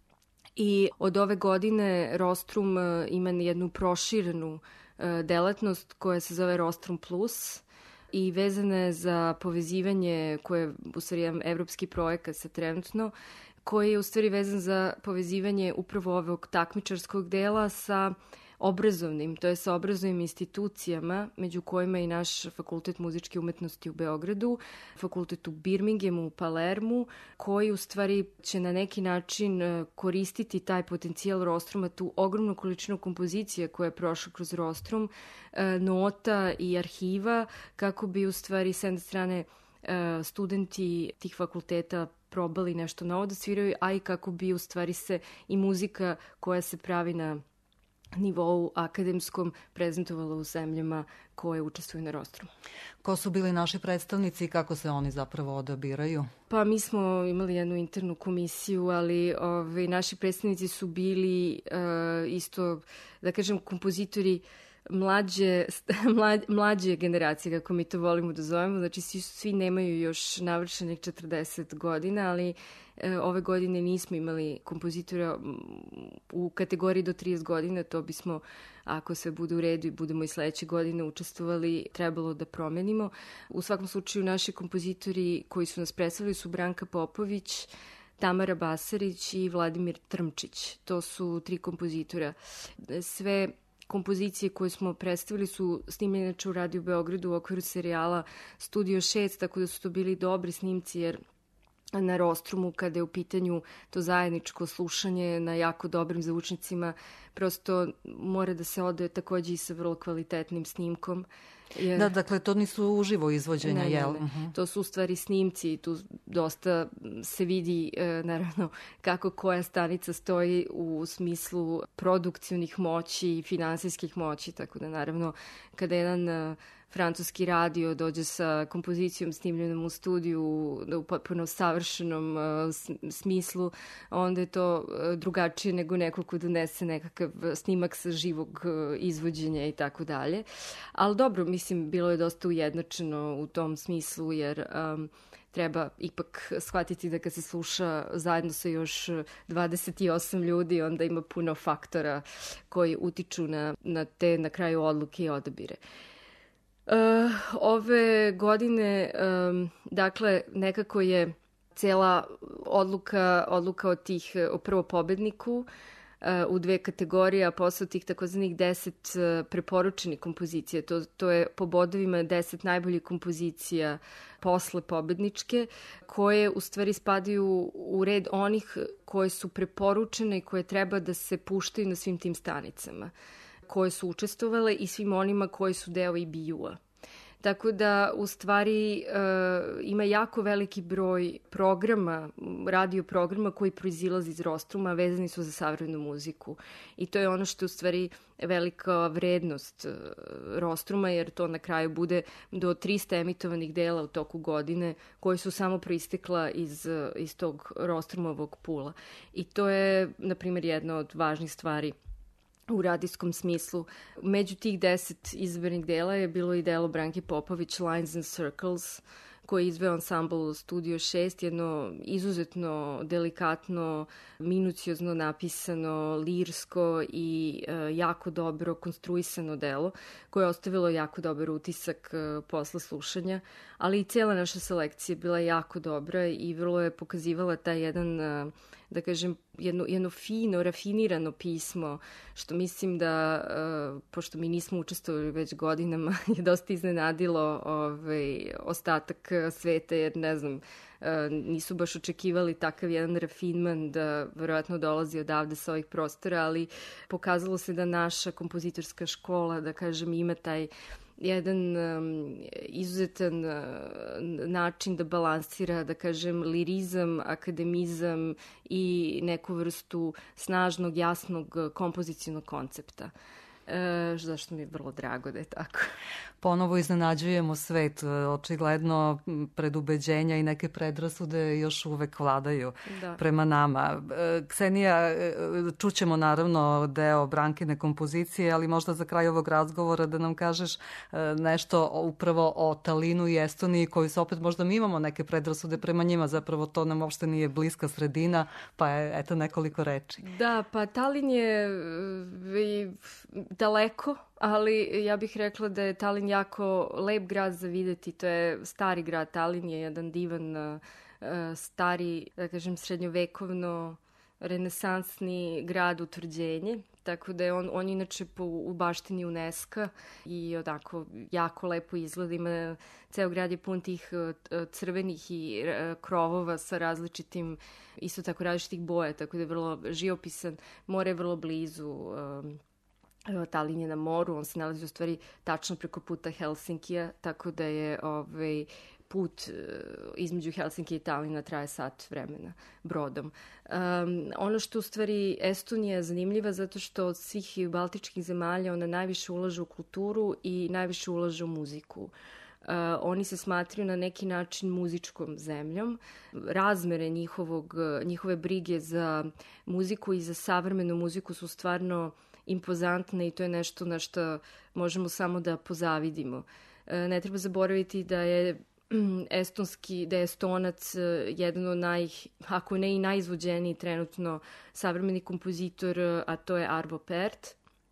I od ove godine Rostrum uh, ima jednu proširenu delatnost koja se zove Rostrum Plus i vezana je za povezivanje, koje je u stvari jedan evropski projekat sa trenutno, koji je u stvari vezan za povezivanje upravo ovog takmičarskog dela sa obrazovnim, to je sa obrazovnim institucijama, među kojima i naš Fakultet muzičke umetnosti u Beogradu, Fakultet u Birminghamu, u Palermu, koji u stvari će na neki način koristiti taj potencijal Rostruma, tu ogromnu količinu kompozicije koja je prošla kroz Rostrum, nota i arhiva, kako bi u stvari s jedne strane studenti tih fakulteta probali nešto novo da sviraju, a i kako bi u stvari se i muzika koja se pravi na nivou akademskom prezentovala u zemljama koje učestvuju na Rostrumu. Ko su bili naši predstavnici i kako se oni zapravo odabiraju? Pa mi smo imali jednu internu komisiju, ali ove, naši predstavnici su bili uh, isto, da kažem, kompozitori mlađe, mlađe, mlađe generacije, kako mi to volimo da zovemo. Znači, svi, svi nemaju još navršenih četrdeset godina, ali e, ove godine nismo imali kompozitora u kategoriji do trideset godina. To bismo, ako sve bude u redu i budemo i sledeće godine učestvovali, trebalo da promenimo. U svakom slučaju, naši kompozitori koji su nas predstavili su Branka Popović, Tamara Basarić i Vladimir Trmčić. To su tri kompozitora. Sve kompozicije koje smo predstavili su snimljene u Radio Beogradu u okviru serijala Studio šest, tako da su to bili dobri snimci, jer na Rostrumu, kada je u pitanju to zajedničko slušanje na jako dobrim zvučnicima, prosto mora da se ode takođe i sa vrlo kvalitetnim snimkom. Jer... Da, dakle, to nisu uživo izvođenja, ne, jel? Ne, ne. Uh-huh. To su u stvari snimci i tu dosta se vidi, e, naravno, kako koja stanica stoji u smislu produkcionih moći i finansijskih moći, tako da, naravno, kada jedan e, francuski radio dođe sa kompozicijom snimljenom u studiju u potpuno savršenom uh, smislu, onda je to uh, drugačije nego neko ko donese nekakav snimak sa živog uh, izvođenja i tako dalje. Ali dobro, mislim, bilo je dosta ujednačeno u tom smislu, jer um, treba ipak shvatiti da kad se sluša zajedno sa još dvadeset osam ljudi, onda ima puno faktora koji utiču na, na te na kraju odluke i odabire. Uh, ove godine, um, dakle, nekako je cela odluka, odluka o tih, o prvo pobedniku, u dve kategorije, a posle tih takozvanih deset preporučenih kompozicija. To, to je po bodovima deset najboljih kompozicija posle pobedničke, koje u stvari spadaju u red onih koje su preporučene i koje treba da se puštaju na svim tim stanicama, koje su učestvovale i svim onima koji su deo I B U-a. Tako da, u stvari, e, ima jako veliki broj programa, radio programa koji proizilaze iz Rostruma, vezani su za savremenu muziku. I to je ono što je, u stvari, velika vrednost Rostruma, jer to na kraju bude do trista emitovanih dela u toku godine, koji su samo proistekla iz, iz tog Rostrumovog pula. I to je, na primjer, jedna od važnih stvari u radijskom smislu. Među tih deset izbornih dela je bilo i delo Branke Popović, Lines and Circles, koji je izveo ansambl Studio šest, jedno izuzetno delikatno, minuciozno napisano, lirsko i e, jako dobro konstruisano delo, koje je ostavilo jako dobar utisak e, posle slušanja, ali i cijela naša selekcija je bila jako dobra i vrlo je pokazivala taj jedan, e, da kažem, jedno, jedno fino, rafinirano pismo, što mislim da, e, pošto mi nismo učestvovali već godinama, je dosta iznenadilo ovaj, ostatak sveta, jer ne znam, e, nisu baš očekivali takav jedan rafinman da verovatno dolazi odavde sa ovih prostora, ali pokazalo se da naša kompozitorska škola, da kažem, ima taj jedan um, izuzetan uh, način da balansira, da kažem, lirizam, akademizam i neku vrstu snažnog, jasnog kompozicijnog koncepta. E, zašto mi je vrlo drago da je tako. Ponovo iznenađujemo svet. Očigledno predubeđenja i neke predrasude još uvek vladaju da. prema nama. Ksenija, čućemo naravno deo Brankine kompozicije, ali možda za kraj ovog razgovora da nam kažeš nešto upravo o Talinu i Estoniji, koji se opet možda mi imamo neke predrasude prema njima, zapravo to nam uopšte nije bliska sredina, pa je eto nekoliko reči. Da, pa Talin je daleko, ali ja bih rekla da je Talin jako lep grad za videti. To je stari grad. Talin je jedan divan, stari, da kažem, srednjovekovno renesansni grad utvrđenje. Tako da je on, on inače po, u baštini UNESCO i onako jako lepo izgleda. Ima, ceo grad je pun tih crvenih i krovova sa različitim, isto tako različitih boja, tako da je vrlo živopisan. More je vrlo blizu. Um, Talin je na moru, on se nalazi u stvari tačno preko puta Helsinkija, tako da je ovaj, put između Helsinkija i Talina traje sat vremena brodom. Um, ono što u stvari Estonija je zanimljiva zato što od svih baltičkih zemalja ona najviše ulaže u kulturu i najviše ulaže u muziku. Uh, oni se smatraju na neki način muzičkom zemljom. Razmere njihovog, njihove brige za muziku i za savremenu muziku su stvarno impozantne i to je nešto na što možemo samo da pozavidimo. Ne treba zaboraviti da je estonski, da je Estonac jedan od naj, ako ne i najizvođeniji trenutno savremeni kompozitor, a to je Arvo Pärt.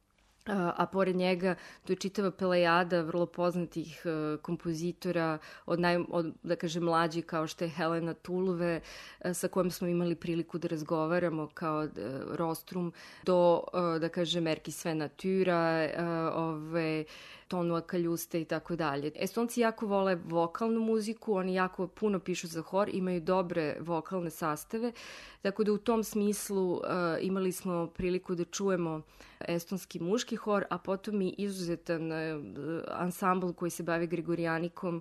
A, a pored njega tu je čitava pelejada vrlo poznatih uh, kompozitora od, naj, od, da kažem, mlađi kao što je Helena Tulve, uh, sa kojom smo imali priliku da razgovaramo kao uh, Rostrum, do, uh, da kažem, Erki Svena Tyra, uh, ove, Tonua Kaljuste i tako dalje. Estonci jako vole vokalnu muziku, oni jako puno pišu za hor, imaju dobre vokalne sastave, tako da u tom smislu uh, imali smo priliku da čujemo estonski muški hor, a potom i izuzetan uh, ansambl koji se bavi Gregorianikom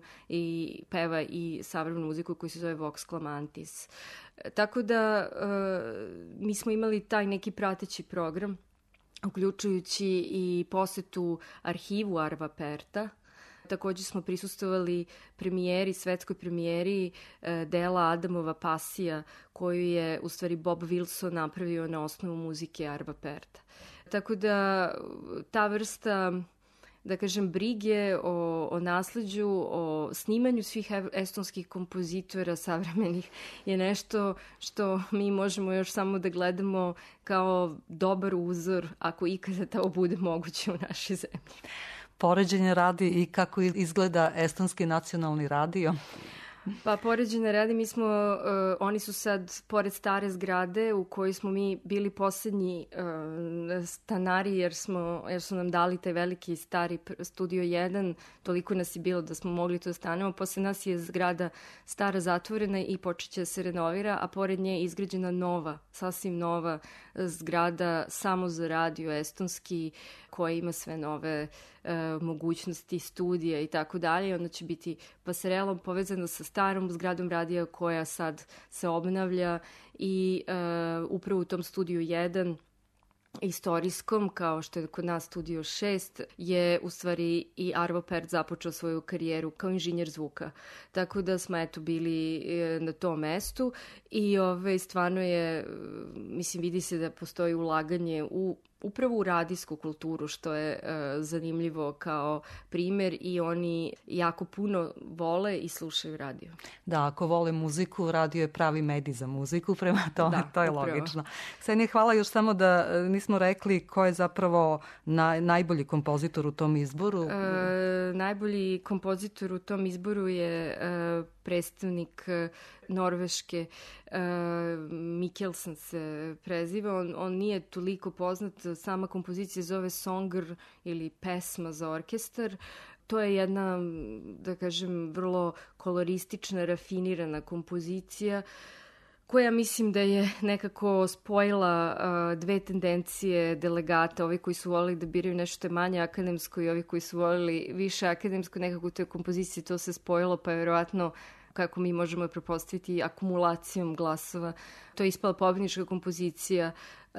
i peva i savremenu muziku koji se zove Vox Clamantis. Tako da uh, mi smo imali taj neki prateći program, uključujući i posetu arhivu Arva Pärta. Takođe smo prisustvovali premijeri, svetskoj premijeri e, dela Adamova Pasija, koju je u stvari Bob Wilson napravio na osnovu muzike Arva Pärta. Tako da ta vrsta, da kažem, brige o, o nasleđu, o snimanju svih estonskih kompozitora savremenih je nešto što mi možemo još samo da gledamo kao dobar uzor, ako ikada to bude moguće u našoj zemlji. Poređenje radi i kako izgleda estonski nacionalni radio? Pa poređenja radi, mi smo, uh, oni su sad pored stare zgrade u kojoj smo mi bili poslednji uh, stanari jer, smo, jer su nam dali taj veliki stari studio jedan, toliko nas je bilo da smo mogli to da stanemo. Posle nas je zgrada stara zatvorena i počeće da se renovira, a pored nje je izgrađena nova, sasvim nova zgrada samo za radio estonski koja ima sve nove e, mogućnosti studija i tako dalje. Onda će biti pasarelom povezano sa starom zgradom radija koja sad se obnavlja i e, upravo u tom studiju jedan istorijskom, kao što je kod nas Studio šest, je u stvari i Arvo Pärt započeo svoju karijeru kao inženjer zvuka. Tako da smo eto bili na tom mestu i ove, stvarno je, mislim, vidi se da postoji ulaganje u upravo u radijsku kulturu, što je uh, zanimljivo kao primer i oni jako puno vole i slušaju radio. Da, ako vole muziku, radio je pravi medij za muziku, prema tome da, to je upravo logično. Ksenija, hvala, još samo da nismo rekli ko je zapravo na, najbolji kompozitor u tom izboru. E, najbolji kompozitor u tom izboru je e, predstavnik Norveške, uh, Mikkelsen se preziva, on, on nije toliko poznat, sama kompozicija zove Songer ili pesma za orkestar. To je jedna, da kažem, vrlo koloristična, rafinirana kompozicija koja mislim da je nekako spojila uh, dve tendencije delegata, ovi koji su volili da biraju nešto manje akademsko i ovi koji su volili više akademsko, nekako u toj kompoziciji to se spojilo, pa je verovatno, kako mi možemo prepostaviti, akumulacijom glasova. To je ispala pobednička kompozicija. Um,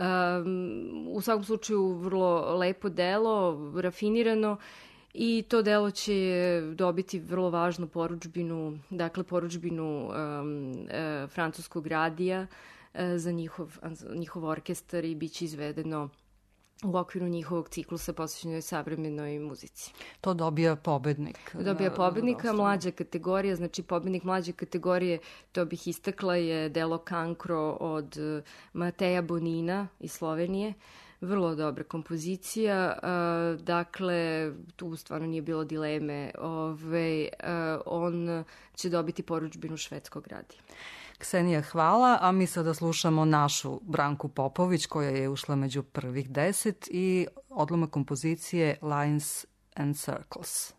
u svakom slučaju vrlo lepo delo, rafinirano, i to delo će dobiti vrlo važnu poručbinu, dakle poručbinu um, uh, francuskog radija uh, za njihov, njihov orkestar i bit će izvedeno u okviru njihovog ciklusa posvećenoj savremenoj muzici. To dobija pobednik. Dobija pobednika, mlađa kategorija, znači pobednik mlađe kategorije, to bih istakla, je delo Kankro od Mateja Bonina iz Slovenije. Vrlo dobra kompozicija, uh, dakle, tu stvarno nije bilo dileme. Ove, uh, on će dobiti poručbinu švedskog radija. Ksenija, hvala, a mi sada slušamo našu Branku Popović koja je ušla među prvih deset i odlomak kompozicije Lines and Circles.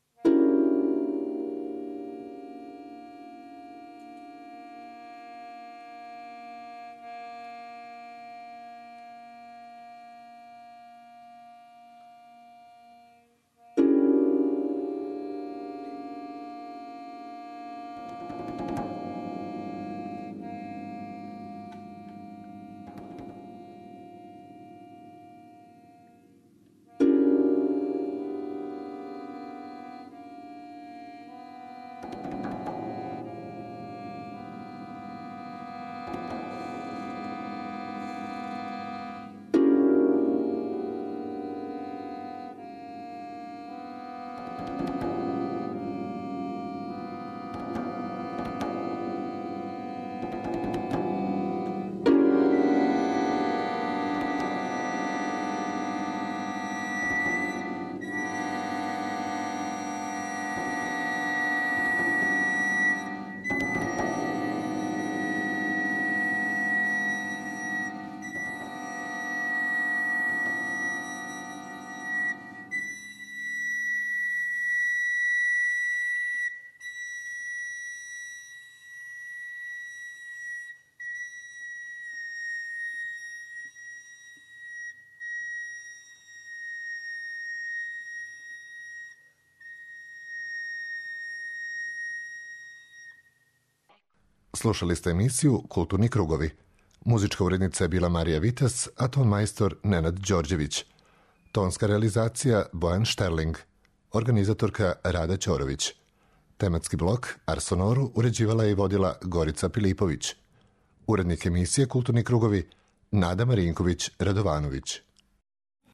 Slušali ste emisiju Kulturni krugovi. Muzička urednica je bila Marija Vitas, a ton majstor Nenad Đorđević. Tonska realizacija Bojan Šterling. Organizatorka Rada Ćorović. Tematski blok Arsonoru uređivala je i vodila Gorica Pilipović. Urednik emisije Kulturni krugovi Nada Marinković Radovanović.